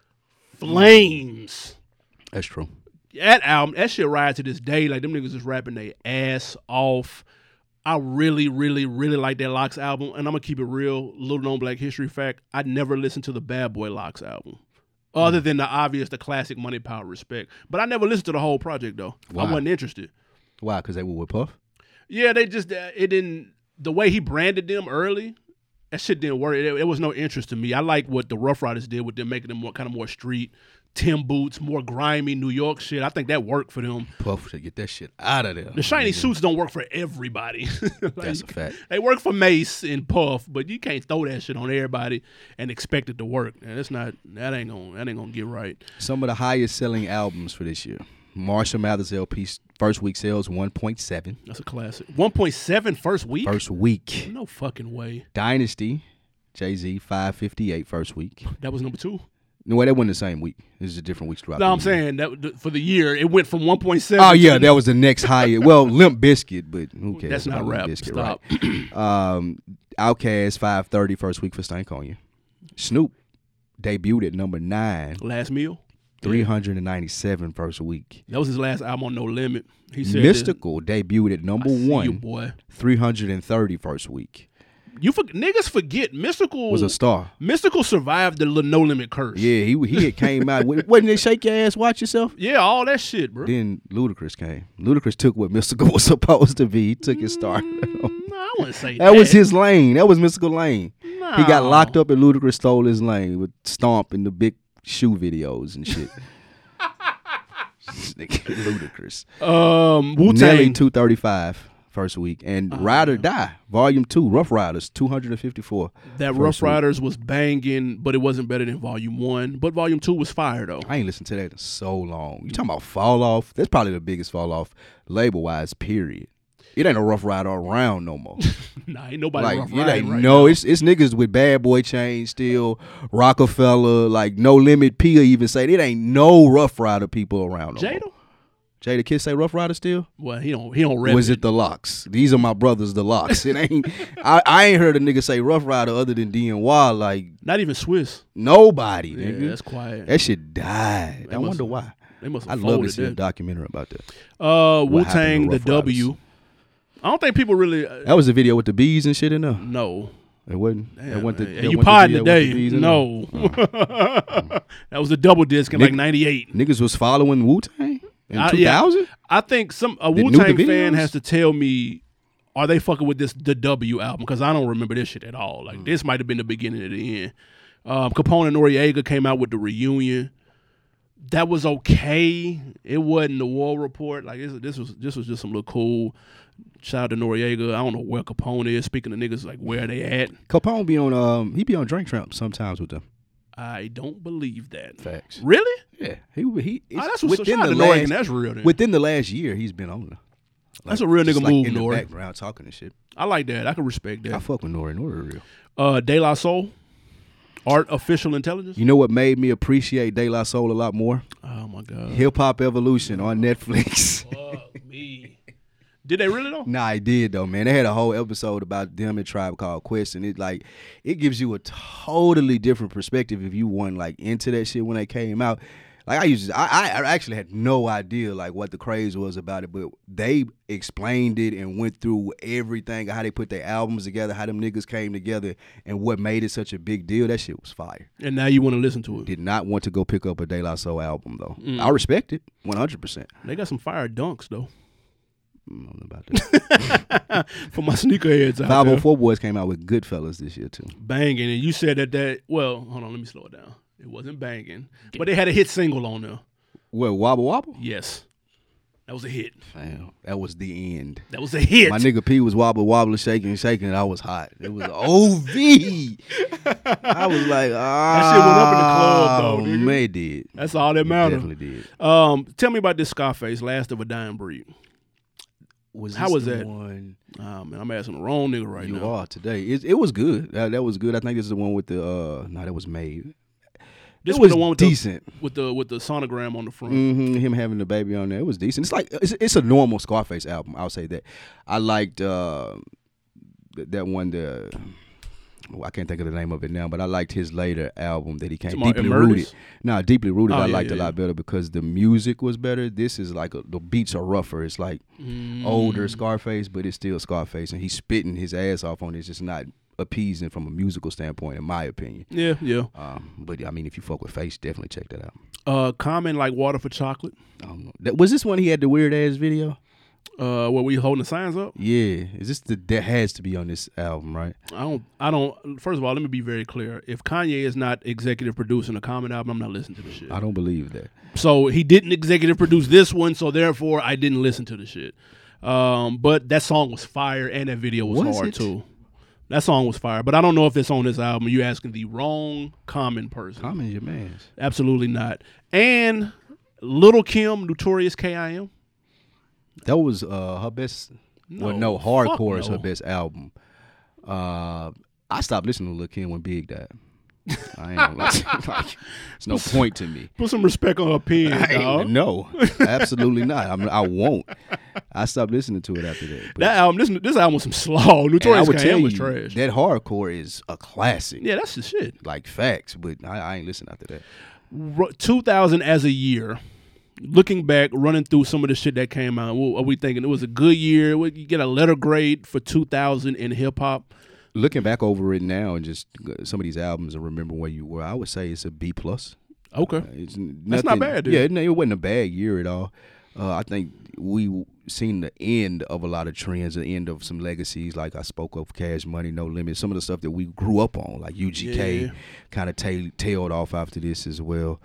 Flames. That's true. That album, that shit rides to this day. Like, them niggas is rapping their ass off. I really, really, really like that Locks album. And I'm going to keep it real. Little known Black history fact. I never listened to the Bad Boy Locks album. Other than the classic Money, Power, Respect. But I never listened to the whole project, though. Why? I wasn't interested. Why? Because they were with Puff? Yeah, they just it didn't. The way he branded them early, that shit didn't work. It was no interest to me. I like what the Rough Riders did with them, making them more street. Tim boots, more grimy New York shit. I think that worked for them. Puff to get that shit out of there. The shiny suits don't work for everybody. That's a fact. They work for Mace and Puff, but you can't throw that shit on everybody and expect it to work. And that ain't gonna get right. Some of the highest selling albums for this year. Marshall Mathers LP first week sales 1.7. That's a classic. 1.7 first week? First week. No fucking way. Dynasty, Jay-Z 558 first week. That was number 2. No, that wasn't the same week. This is a different weeks throughout. No, the I'm year. saying that for the year it went from 1.7. Oh yeah, that was the next highest. Well, Limp Bizkit, but who cares? That's not about rap. Limp Bizkit, Stop. Right? Outkast 530 first week for Stank on You. Snoop debuted at number 9. Last Meal. 397 first week. That was his last album on No Limit. He said Mystical debuted at number 1. You, boy. 330 first week. Niggas forget Mystical Was a star. Mystical survived the No Limit curse. Yeah, he had came out. Wasn't it Shake Your Ass, Watch Yourself? Yeah, all that shit, bro. Then Ludacris came. Ludacris took what Mystical was supposed to be. He took his start. No, I wouldn't say That was his lane. That was Mystical lane. No. He got locked up and Ludacris stole his lane with Stomp and the big shoe videos and shit. Ludacris. Wu-Tang. Nelly 235 first week. And Ride or Die, Volume 2, Rough Riders 254. That Rough Riders was banging, but it wasn't better than Volume 1. But Volume 2 was fire, though. I ain't listened to that in so long. You talking about fall off? That's probably the biggest fall off label-wise, period. It ain't a Rough Rider around no more. Nah, ain't nobody Like, rough it riding ain't right no, now. it's niggas with Bad Boy Chain still, Rockefeller, like No Limit. P even say it ain't no Rough Rider people around no more. Jada? Jada Kiss say Rough Rider still? Well, he don't rep Was it the Locks? These are my brothers, the Locks. It ain't. I ain't heard a nigga say Rough Rider other than DNY. Like Not even Swiss. nobody. Yeah, Nigga. that's quiet. That shit died. They I must wonder have- why. They must I'd have love to folded see a that. documentary about that. Wu-Tang, What happened the to Rough W. I don't think people really That was the video with the bees and shit in there. know. It wasn't. Damn, That went to, man. that And you went to pod video with today. the bees in No. That was the double disc in Nick- like 98. there. Niggas was following Wu-Tang in Yeah. 2000. I think a knew the Wu-Tang fan videos? has to tell me, are they fucking with the W album? Because I don't remember this shit at all. Like, this might have been the beginning of the end. Capone and Noriega came out with the reunion. That was okay. It wasn't the War Report. Like, this was just some little cool. Shout out to Noriega. I don't know where Capone is. Speaking of niggas, like, where they at? Capone be on he be on Drink Champ sometimes with them. I don't believe that. Facts. Really? Yeah, That's what's shout out to Noriega. That's real. Then. within the last year he's been on there. That's a real just nigga like move, in the Nori. background talking and shit. I like that. I can respect I that. fuck with Nori. Nori real. De La Soul, Artificial Intelligence. You know what made me appreciate De La Soul a lot more? Oh my god. Hip Hop Evolution on Netflix. Fuck me. Did they really though? Nah, I did though, man. They had a whole episode about them and Tribe Called Quest, and it gives you a totally different perspective if you weren't like into that shit when they came out. Like I actually had no idea like what the craze was about it, but they explained it and went through everything, how they put their albums together, how them niggas came together, and what made it such a big deal. That shit was fire. And now you want to listen to it. Did not want to go pick up a De La Soul album though. I respect it 100%. They got some fire dunks though. I don't know about that. For my sneakerheads out 504 Boys came out with Goodfellas this year too. there. Banging. And you said that well, hold on, let me slow it down. It wasn't banging. But they had a hit single on there. What, Wobble Wobble? Yes. That was a hit. Damn, that was the end. That was a hit. My nigga P was wobble, wobbling, shaking, and I was hot. It was OV. I was like, That shit went up in the club, though, nigga. Man, it did. That's all that It matters. definitely did. Tell me about this Scarface, Last of a Dying Breed. How was that? One Oh man, I'm asking the wrong nigga right you now. are today. It was good. That was good. I think this is the one with the no, that was made. This it was was the one with decent. with the sonogram on the front. Him having the baby on there, it was decent. It's like it's a normal Scarface album. I'll say that. I liked that one. I can't think of the name of it now, but I liked his later album that he came Tomorrow, Deeply Emerges? Rooted. No, Deeply Rooted. Oh, I yeah, liked yeah, a lot better because the music was better. This is like the beats are rougher. It's like older Scarface, but it's still Scarface, and he's spitting his ass off on it. It's just not appeasing from a musical standpoint, in my opinion. Yeah, yeah. But I mean, if you fuck with Face, definitely check that out. Common like Water for Chocolate. I don't know. Was this one he had the weird ass video Where we holding the signs up? Yeah, is this that has to be on this album, right? I don't. First of all, let me be very clear. If Kanye is not executive producing a Common album, I'm not listening to the shit. I don't believe that. So he didn't executive produce this one, so therefore I didn't listen to the shit. But that song was fire, and that video was hard too. That song was fire, but I don't know if it's on this album. You're asking the wrong Common person. Common's your man. Absolutely not. And Little Kim, Notorious K.I.M. That was her best. No, Hardcore is no. her best album. I stopped listening to Lil' Kim when Big died. I ain't gonna lie. There's no point to me. Put some respect on her pen, dog. No, absolutely not. I won't. I stopped listening to it after that. But That album, this album was some slaw. Notorious would tell K.I.M. you, was trash. that hardcore is a classic. Yeah, that's the shit. Like facts, but I ain't listening after that. 2000 as a year. Looking back, running through some of the shit that came out, what are we thinking? It was a good year. You get a letter grade for 2000 in hip hop. Looking back over it now and just some of these albums and remember where you were, I would say it's a B+. Okay. It's That's not bad, dude. Yeah, it wasn't a bad year at all. I think we seen the end of a lot of trends, the end of some legacies, like I spoke of Cash Money, No Limit, some of the stuff that we grew up on, like UGK kind of tailed off after this as well.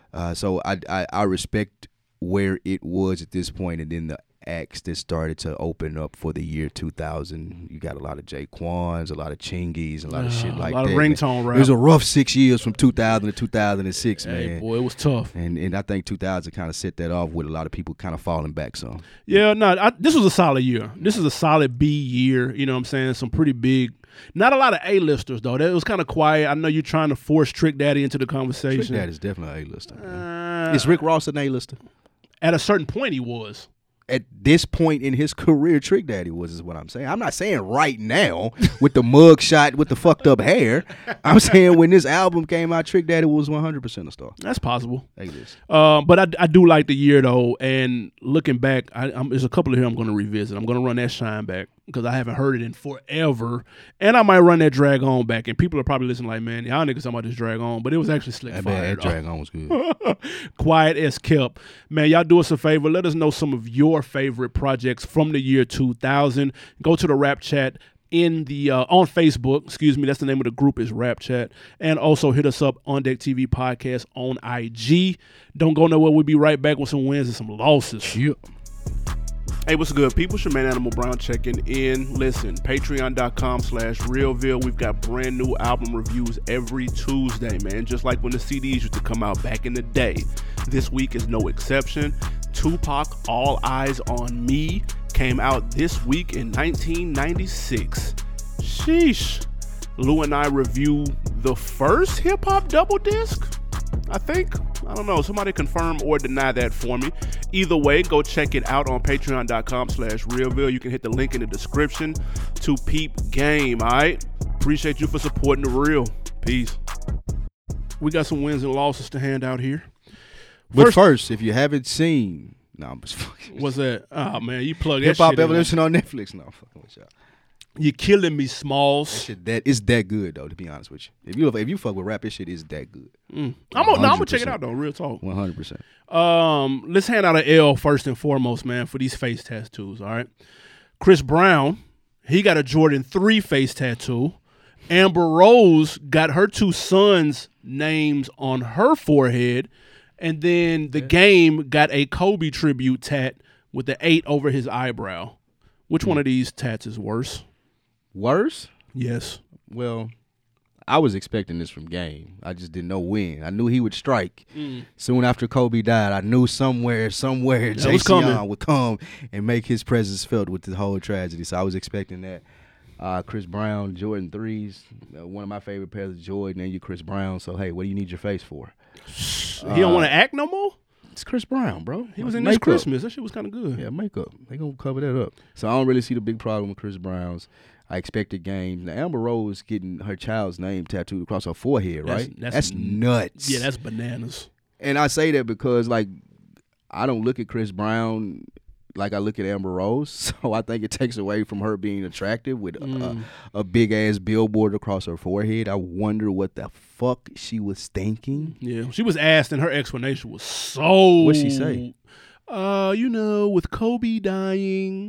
So I respect where it was at this point, and then the acts that started to open up for the year 2000. You got a lot of Jaquans, a lot of Chingies, a lot of shit like that. A lot of ringtone rap. It was a rough 6 years from 2000 to 2006, Hey, man. boy, it was tough. And I think 2000 kind of set that off with a lot of people kind of falling back some. Yeah, no, this was a solid year. This is a solid B year. You know what I'm saying? Some pretty big. Not a lot of A-listers, though. That was kind of quiet. I know you're trying to force Trick Daddy into the conversation. Trick Daddy's definitely an A-lister. Is Rick Ross an A-lister? At a certain point, he was. At this point in his career, Trick Daddy is what I'm saying. I'm not saying right now with the mug shot with the fucked up hair. I'm saying when this album came out, Trick Daddy was 100% a star. That's possible. A-list. But I do like the year, though. And looking back, there's a couple of here I'm going to revisit. I'm going to run that Shine back because I haven't heard it in forever. And I might run that Drag On back. And people are probably listening like, man, y'all niggas talking about this Drag On. But it was actually slick fire. That Drag On was good. Quiet as kept. Man, y'all do us a favor. Let us know some of your favorite projects from the year 2000. Go to the Rap Chat in the on Facebook. Excuse me. That's the name of the group is Rap Chat. And also hit us up on Deck TV Podcast on IG. Don't go nowhere. We'll be right back with some wins and some losses. Yep. Hey, what's good, people? It's your man, Animal Brown, checking in. Listen, patreon.com/realville. We've got brand new album reviews every Tuesday, man. Just like when the CDs used to come out back in the day. This week is no exception. Tupac, All Eyes on Me, came out this week in 1996. Sheesh. Lou and I review the first hip-hop double disc, I think. I don't know. Somebody confirm or deny that for me. Either way, go check it out on patreon.com/realville. You can hit the link in the description to peep game, all right? Appreciate you for supporting the real. Peace. We got some wins and losses to hand out here. But first, if you haven't seen, I'm just fucking. What's that? Oh, man, you plug that Hip Hop shit in. Evolution on Netflix. No, I'm fucking with y'all. You're killing me, Smalls. It's that good though. To be honest with you, if you fuck with rap, this shit is that good. I'm gonna check it out though. Real talk. 100%. Let's hand out an L first and foremost, man, for these face tattoos. All right, Chris Brown, he got a Jordan 3 face tattoo. Amber Rose got her 2 sons' names on her forehead, and then the Game got a Kobe tribute tat with the 8 over his eyebrow. Which one of these tats is worse? Worse? Yes. Well, I was expecting this from Game. I just didn't know when. I knew he would strike. Soon after Kobe died, I knew somewhere Jay-Sean would come and make his presence felt with the whole tragedy. So I was expecting that. Chris Brown, Jordan 3s, one of my favorite pairs of Jordan, and you Chris Brown. So, hey, what do you need your face for? He don't want to act no more? It's Chris Brown, bro. He was in this Christmas. That shit was kind of good. Yeah, makeup. They gonna cover that up. So I don't really see the big problem with Chris Brown's. I expected Game. Now Amber Rose getting her child's name tattooed across her forehead, right? That's nuts. Yeah, that's bananas. And I say that because like I don't look at Chris Brown like I look at Amber Rose, so I think it takes away from her being attractive with a big ass billboard across her forehead. I wonder what the fuck she was thinking. Yeah, she was asked, and her explanation was so. What'd she say? With Kobe dying,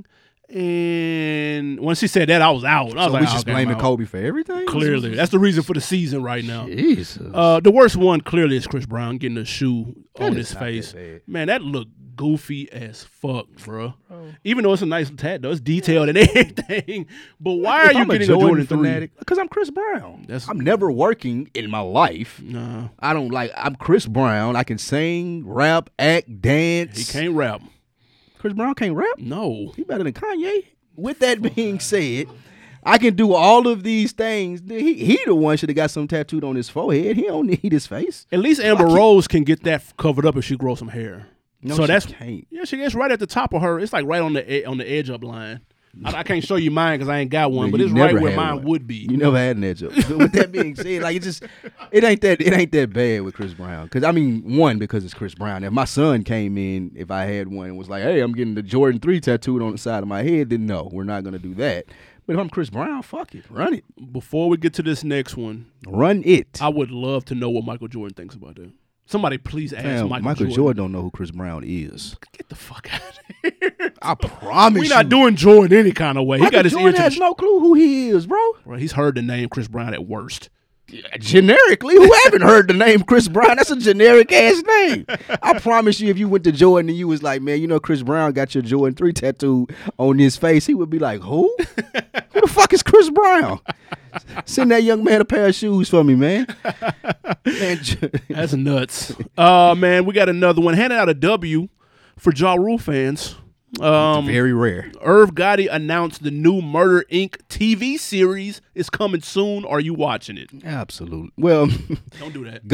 and once she said that, I was out. I was So like, we just okay, I'm blaming out. Kobe for everything? Clearly, that's the reason for the season right now. Jesus. The worst one clearly is Chris Brown getting a shoe on is his not face. that bad. Man, that looked goofy as fuck, bro. Even though it's a nice tat, though, it's detailed and everything. But why are If you I'm getting a Jordan 3? Because I'm Chris Brown. That's- I'm never working in my life. Nah, I'm Chris Brown. I can sing, rap, act, dance. he can't rap. Chris Brown can't rap. No. He better than Kanye. With that being said, I can do all of these things. He the one should have got some tattooed on his forehead. He don't need his face. At least Amber Rose can get that covered up if she grows some hair. No, so she that's can't. yeah, she gets right at the top of her. It's like right on the edge up line. I can't show you mine because I ain't got one, Man, but you it's right never where had mine one. would be. You never had an edge up. But with that being said, like it ain't that bad with Chris Brown. Because I mean, one, because it's Chris Brown. If my son came in, if I had one, and was like, "Hey, I'm getting the Jordan 3 tattooed on the side of my head," then no, we're not gonna do that. But if I'm Chris Brown, fuck it, run it, Before we get to this next one, run it. I would love to know what Michael Jordan thinks about that. Somebody please ask Fam, Michael Jordan. Jordan don't know who Chris Brown is. Get the fuck out of here. I promise We're you. not doing Jordan any kind of way. He Michael got his ear Jordan to has the no clue who he is, bro. Bro, he's heard the name Chris Brown at worst. Generically, who haven't heard the name Chris Brown? That's a generic ass name. I promise you, if you went to Jordan and you was like, "Man, you know Chris Brown got your Jordan 3 tattoo on his face," he would be like, "Who? Who the fuck is Chris Brown? Send that young man a pair of shoes for me, man." Man, That's nuts. Man, we got another one. Handing out a W for Ja Rule fans. very rare. Irv Gotti announced the new Murder Inc. TV series is coming soon. Are you watching it? Absolutely. Well, Don't do that.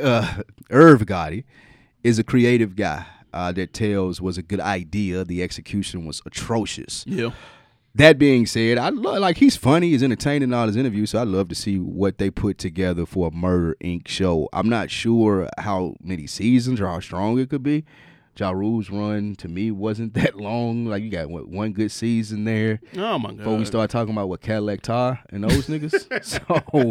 Irv Gotti is a creative guy that tells was a good idea. The execution was atrocious. Yeah. That being said, he's funny, he's entertaining in all his interviews, so I'd love to see what they put together for a Murder Inc. show. I'm not sure how many seasons or how strong it could be. Ja Rule's run, to me, wasn't that long. Like, you got, one good season there Oh, my God. before we start talking about what Cadillac Tar and those niggas. So,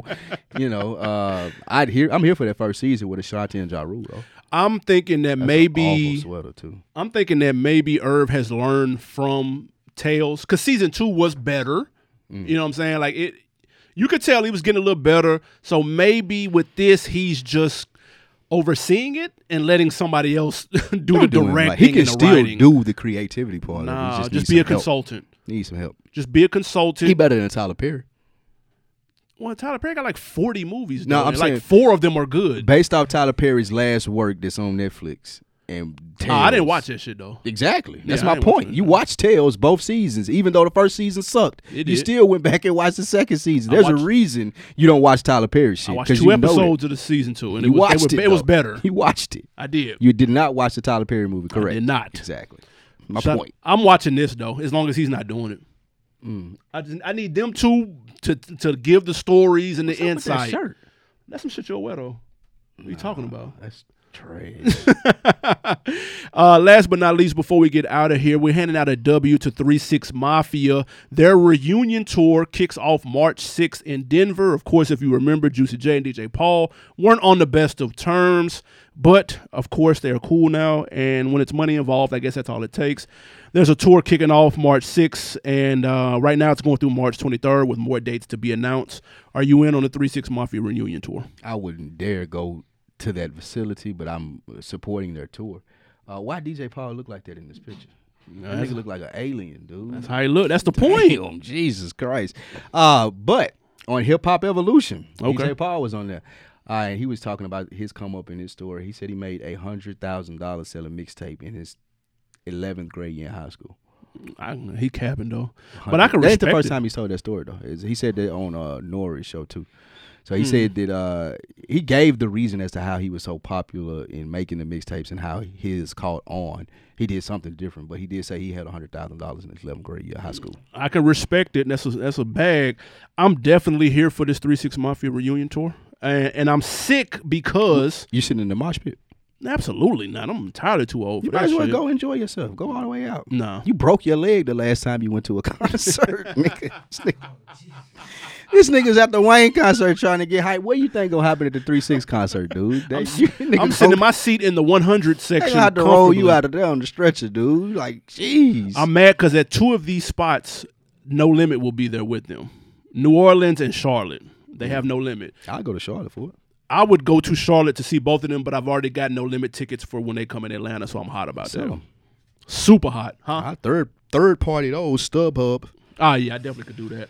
I'm here for that first season with Ashanti and Ja Rule, though. I'm thinking that That's an maybe awful sweater, too. I'm thinking that maybe Irv has learned from Tales because season 2 was better. You know what I'm saying? Like you could tell he was getting a little better. So maybe with this, he's just overseeing it and letting somebody else do the directing He can and the still writing. do the creativity part of it. Nah, He just needs be a some help. consultant. Needs some help. Just be a consultant. He better than Tyler Perry. Well, Tyler Perry got like 40 movies. No, though, I'm and saying- like 4 of them are good. Based off Tyler Perry's last work that's on Netflix. And I didn't Tales. watch that shit though. Exactly. That's Yeah, I my didn't watch point. it. You watched Tales both seasons, even though the first season sucked. It You did. still went back and watched the second season. I There's a watched- reason you don't watch Tyler Perry shit. I watched 'cause 2 you know that. episodes of the season 2, and You watched it. it was though. better. You watched it. I did. You did not watch the Tyler Perry movie, correct? did not. Exactly. My So point. I'm watching this though, as long as he's not doing it. I need them two to give the stories and the What's up with that insight. shirt? That's some shit you'll wear though. What are you talking about? That's trash. Last but not least, before we get out of here, we're handing out a W to 3-6 Mafia. Their reunion tour kicks off March 6th in Denver. Of course, if you remember, Juicy J and DJ Paul weren't on the best of terms, but of course they're cool now. And when it's money involved, I guess that's all it takes. There's a tour kicking off March 6th, and right now it's going through March 23rd with more dates to be announced. Are you in on the 3-6 Mafia reunion tour? I wouldn't dare go to that facility, but I'm supporting their tour. Why DJ Paul look like that in this picture? That nigga look like an alien, dude. That's how you look. That's the point. Damn, Jesus Christ. But on Hip Hop Evolution, Okay. DJ Paul was on there. And he was talking about his come up in his story. He said he made $100,000 selling mixtape in his 11th grade year in high school. He capping though, but I can That ain't respect the first it. time he told that story though. He said that on Nori's show too. So he said that he gave the reason as to how he was so popular in making the mixtapes and how his caught on. He did something different, but he did say he had $100,000 in his 11th grade year of high school. I can respect it. And that's a bag. I'm definitely here for this 3-6 Mafia reunion tour, and I'm sick because You sitting in the mosh pit? Absolutely not. I'm entirely too old You for might that as well shit. go enjoy yourself. Go all the way out. Nah. You broke your leg the last time you went to a concert, nigga. This nigga's at the Wayne concert trying to get hype. What do you think gonna happen at the 3-6 concert, dude? I'm sitting in my seat in the 100 They section. gonna have to roll you comfortably. out of there on the stretcher, dude. Like, jeez. I'm mad because at 2 of these spots, No Limit will be there with them. New Orleans and Charlotte. They have No Limit. I'll go to Charlotte for it. I would go to Charlotte to see both of them, but I've already got No Limit tickets for when they come in Atlanta, so I'm hot about Sell that. 'em. Super hot, huh? I third party those StubHub. Ah, yeah, I definitely could do that.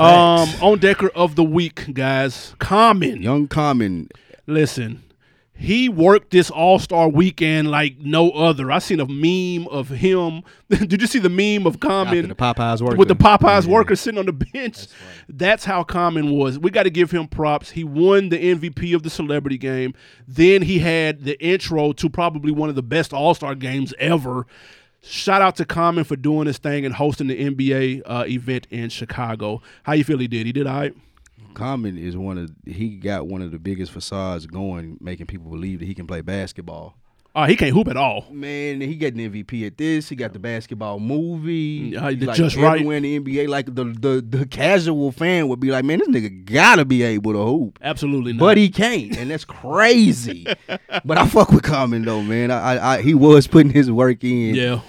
On Decker of the Week, guys. Common. Young Common. Listen, he worked this All-Star weekend like no other. I seen a meme of him. Did you see the meme of Common After the Popeyes worker. with the Popeyes worker sitting on the bench? That's how Common was. We got to give him props. He won the MVP of the Celebrity Game. Then he had the intro to probably one of the best All-Star games ever. Shout out to Common for doing his thing and hosting the NBA event in Chicago. How you feel he did? He did all right? Common is he got one of the biggest facades going, making people believe that he can play basketball. He can't hoop at all. Man, he got an MVP at this. He got the basketball movie. He did like just right. everywhere in the NBA. Like the casual fan would be like, man, this nigga gotta be able to hoop. Absolutely not. But he can't, and that's crazy. But I fuck with Common though, man. I he was putting his work in. Yeah.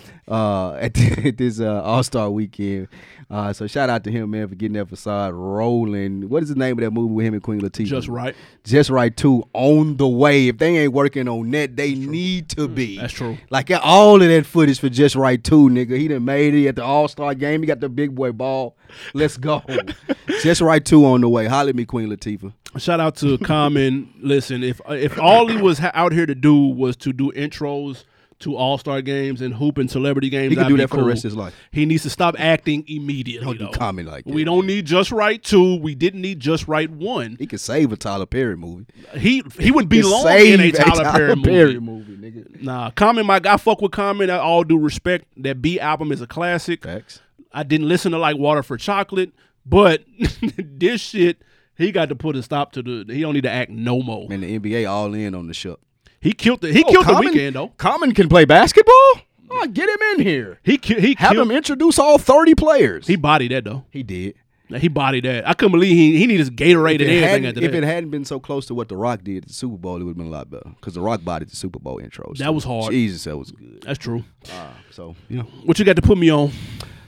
At this All-Star weekend. So shout out to him, man, for getting that facade rolling. What is the name of that movie with him and Queen Latifah? Just Right. Just Right 2 on the way. If they ain't working on that, they need to be. That's true. Like all of that footage for Just Right 2, nigga. He done made it at the All-Star game. He got the big boy ball. Let's go. Just Right 2 on the way. Holler at me, Queen Latifah. Shout out to Common. Listen, if all he was out here to do was to do intros to All-Star games and hoop and celebrity games, He can that'd do be that for the rest of his life. He needs to stop acting immediately. Don't do though. Common like that. We don't need Just Right 2. We didn't need Just Right 1. He could save a Tyler Perry movie. He would He belong could in a save Tyler Perry movie. nigga. Nah, Common, my guy, fuck with Common. All due respect. That B album is a classic. Facts. I didn't listen to like Water for Chocolate, but this shit, he got to put a stop to he don't need to act no more. Man, the NBA all in on the show. He killed the weekend though. Common can play basketball? Oh, get him in here. He Have killed, him introduce all 30 players. He bodied that though. He did. He bodied that. I couldn't believe he needed his Gatorade and everything after If that. it hadn't been so close to what The Rock did at the Super Bowl, it would have been a lot better. Because The Rock bodied the Super Bowl intros. That was hard. Jesus, that was good. That's true. So, you know. What you got to put me on?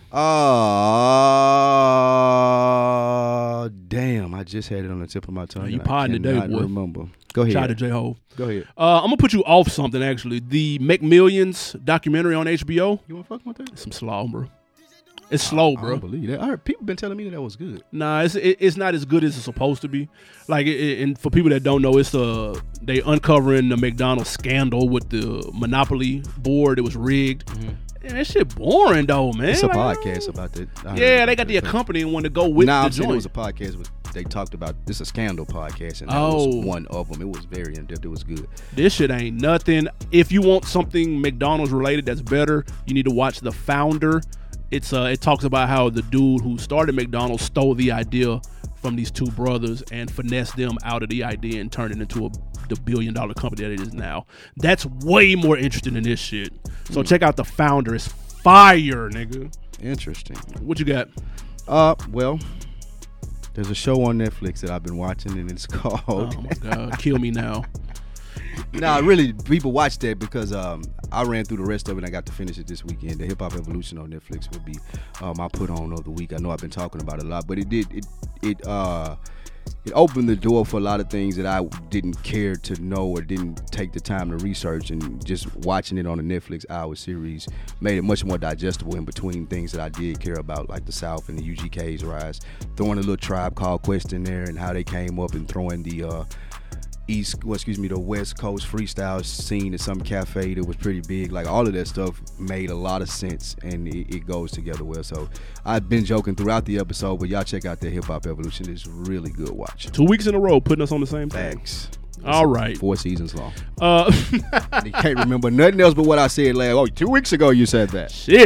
Damn. I just had it on the tip of my tongue. You and I podding today, cannot boy. remember. Go ahead. Shout out to J-Ho. Go ahead. I'm going to put you off something, actually. The McMillions documentary on HBO. You want to fuck with that? Some slow, bro. It's slow, I bro. don't believe that. I heard people been telling me that was good. Nah, it's not as good as it's supposed to be. Like, and for people that don't know, it's they uncovering the McDonald's scandal with the Monopoly board. It was rigged. And that shit boring though, man. It's a Like, podcast about that. Yeah, they got the accompanying one to go with Nah, the I'm saying it joint. was a podcast with they talked about this is a scandal podcast, and that Oh. was one of them. It was very in depth. It was good. This shit ain't nothing. If you want something McDonald's related that's better, you need to watch The Founder. It talks about how the dude who started McDonald's stole the idea from these two brothers and finessed them out of the idea and turned it into the billion-dollar company that it is now. That's way more interesting than this shit. So check out The Founder. It's fire, nigga. Interesting. What you got? Well, there's a show on Netflix that I've been watching, and it's called. Oh my God, kill me now. Nah, really, people watch that because I ran through the rest of it and I got to finish it this weekend. The Hip Hop Evolution on Netflix would be my put on of the week. I know I've been talking about it a lot, but it opened the door for a lot of things that I didn't care to know or didn't take the time to research, and just watching it on the Netflix hour series made it much more digestible in between things that I did care about, like the South and the UGK's rise, throwing a little Tribe Called Quest in there and how they came up, and throwing the the West Coast freestyle scene at some cafe that was pretty big. Like, all of that stuff made a lot of sense, and it goes together well. So I've been joking throughout the episode, but y'all check out the Hip Hop Evolution. It's really good watch. 2 weeks in a row putting us on the same thing. Thanks. All right. 4 seasons long. Uh, You can't remember nothing else but what I said last. 2 weeks ago you said that. shit.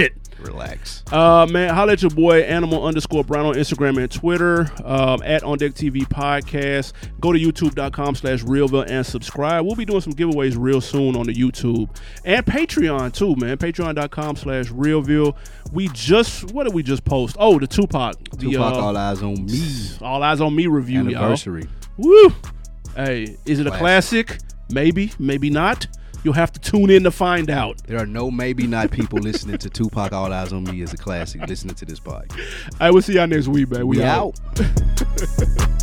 Relax. Man, holla at your boy Animal_Brown on Instagram and Twitter. At On Deck TV Podcast. Go to youtube.com/Realville and subscribe. We'll be doing some giveaways real soon on the YouTube and Patreon too, man. Patreon.com/Realville. What did we just post? Oh, the Tupac. All Eyes on Me. All Eyes on Me review, Anniversary. Y'all. Woo! Hey, is it a classic? Maybe, maybe not. You'll have to tune in to find out. There are no maybe not people listening to Tupac All Eyes on Me as a classic listening to this podcast. All right, we'll see y'all next week, man. We out.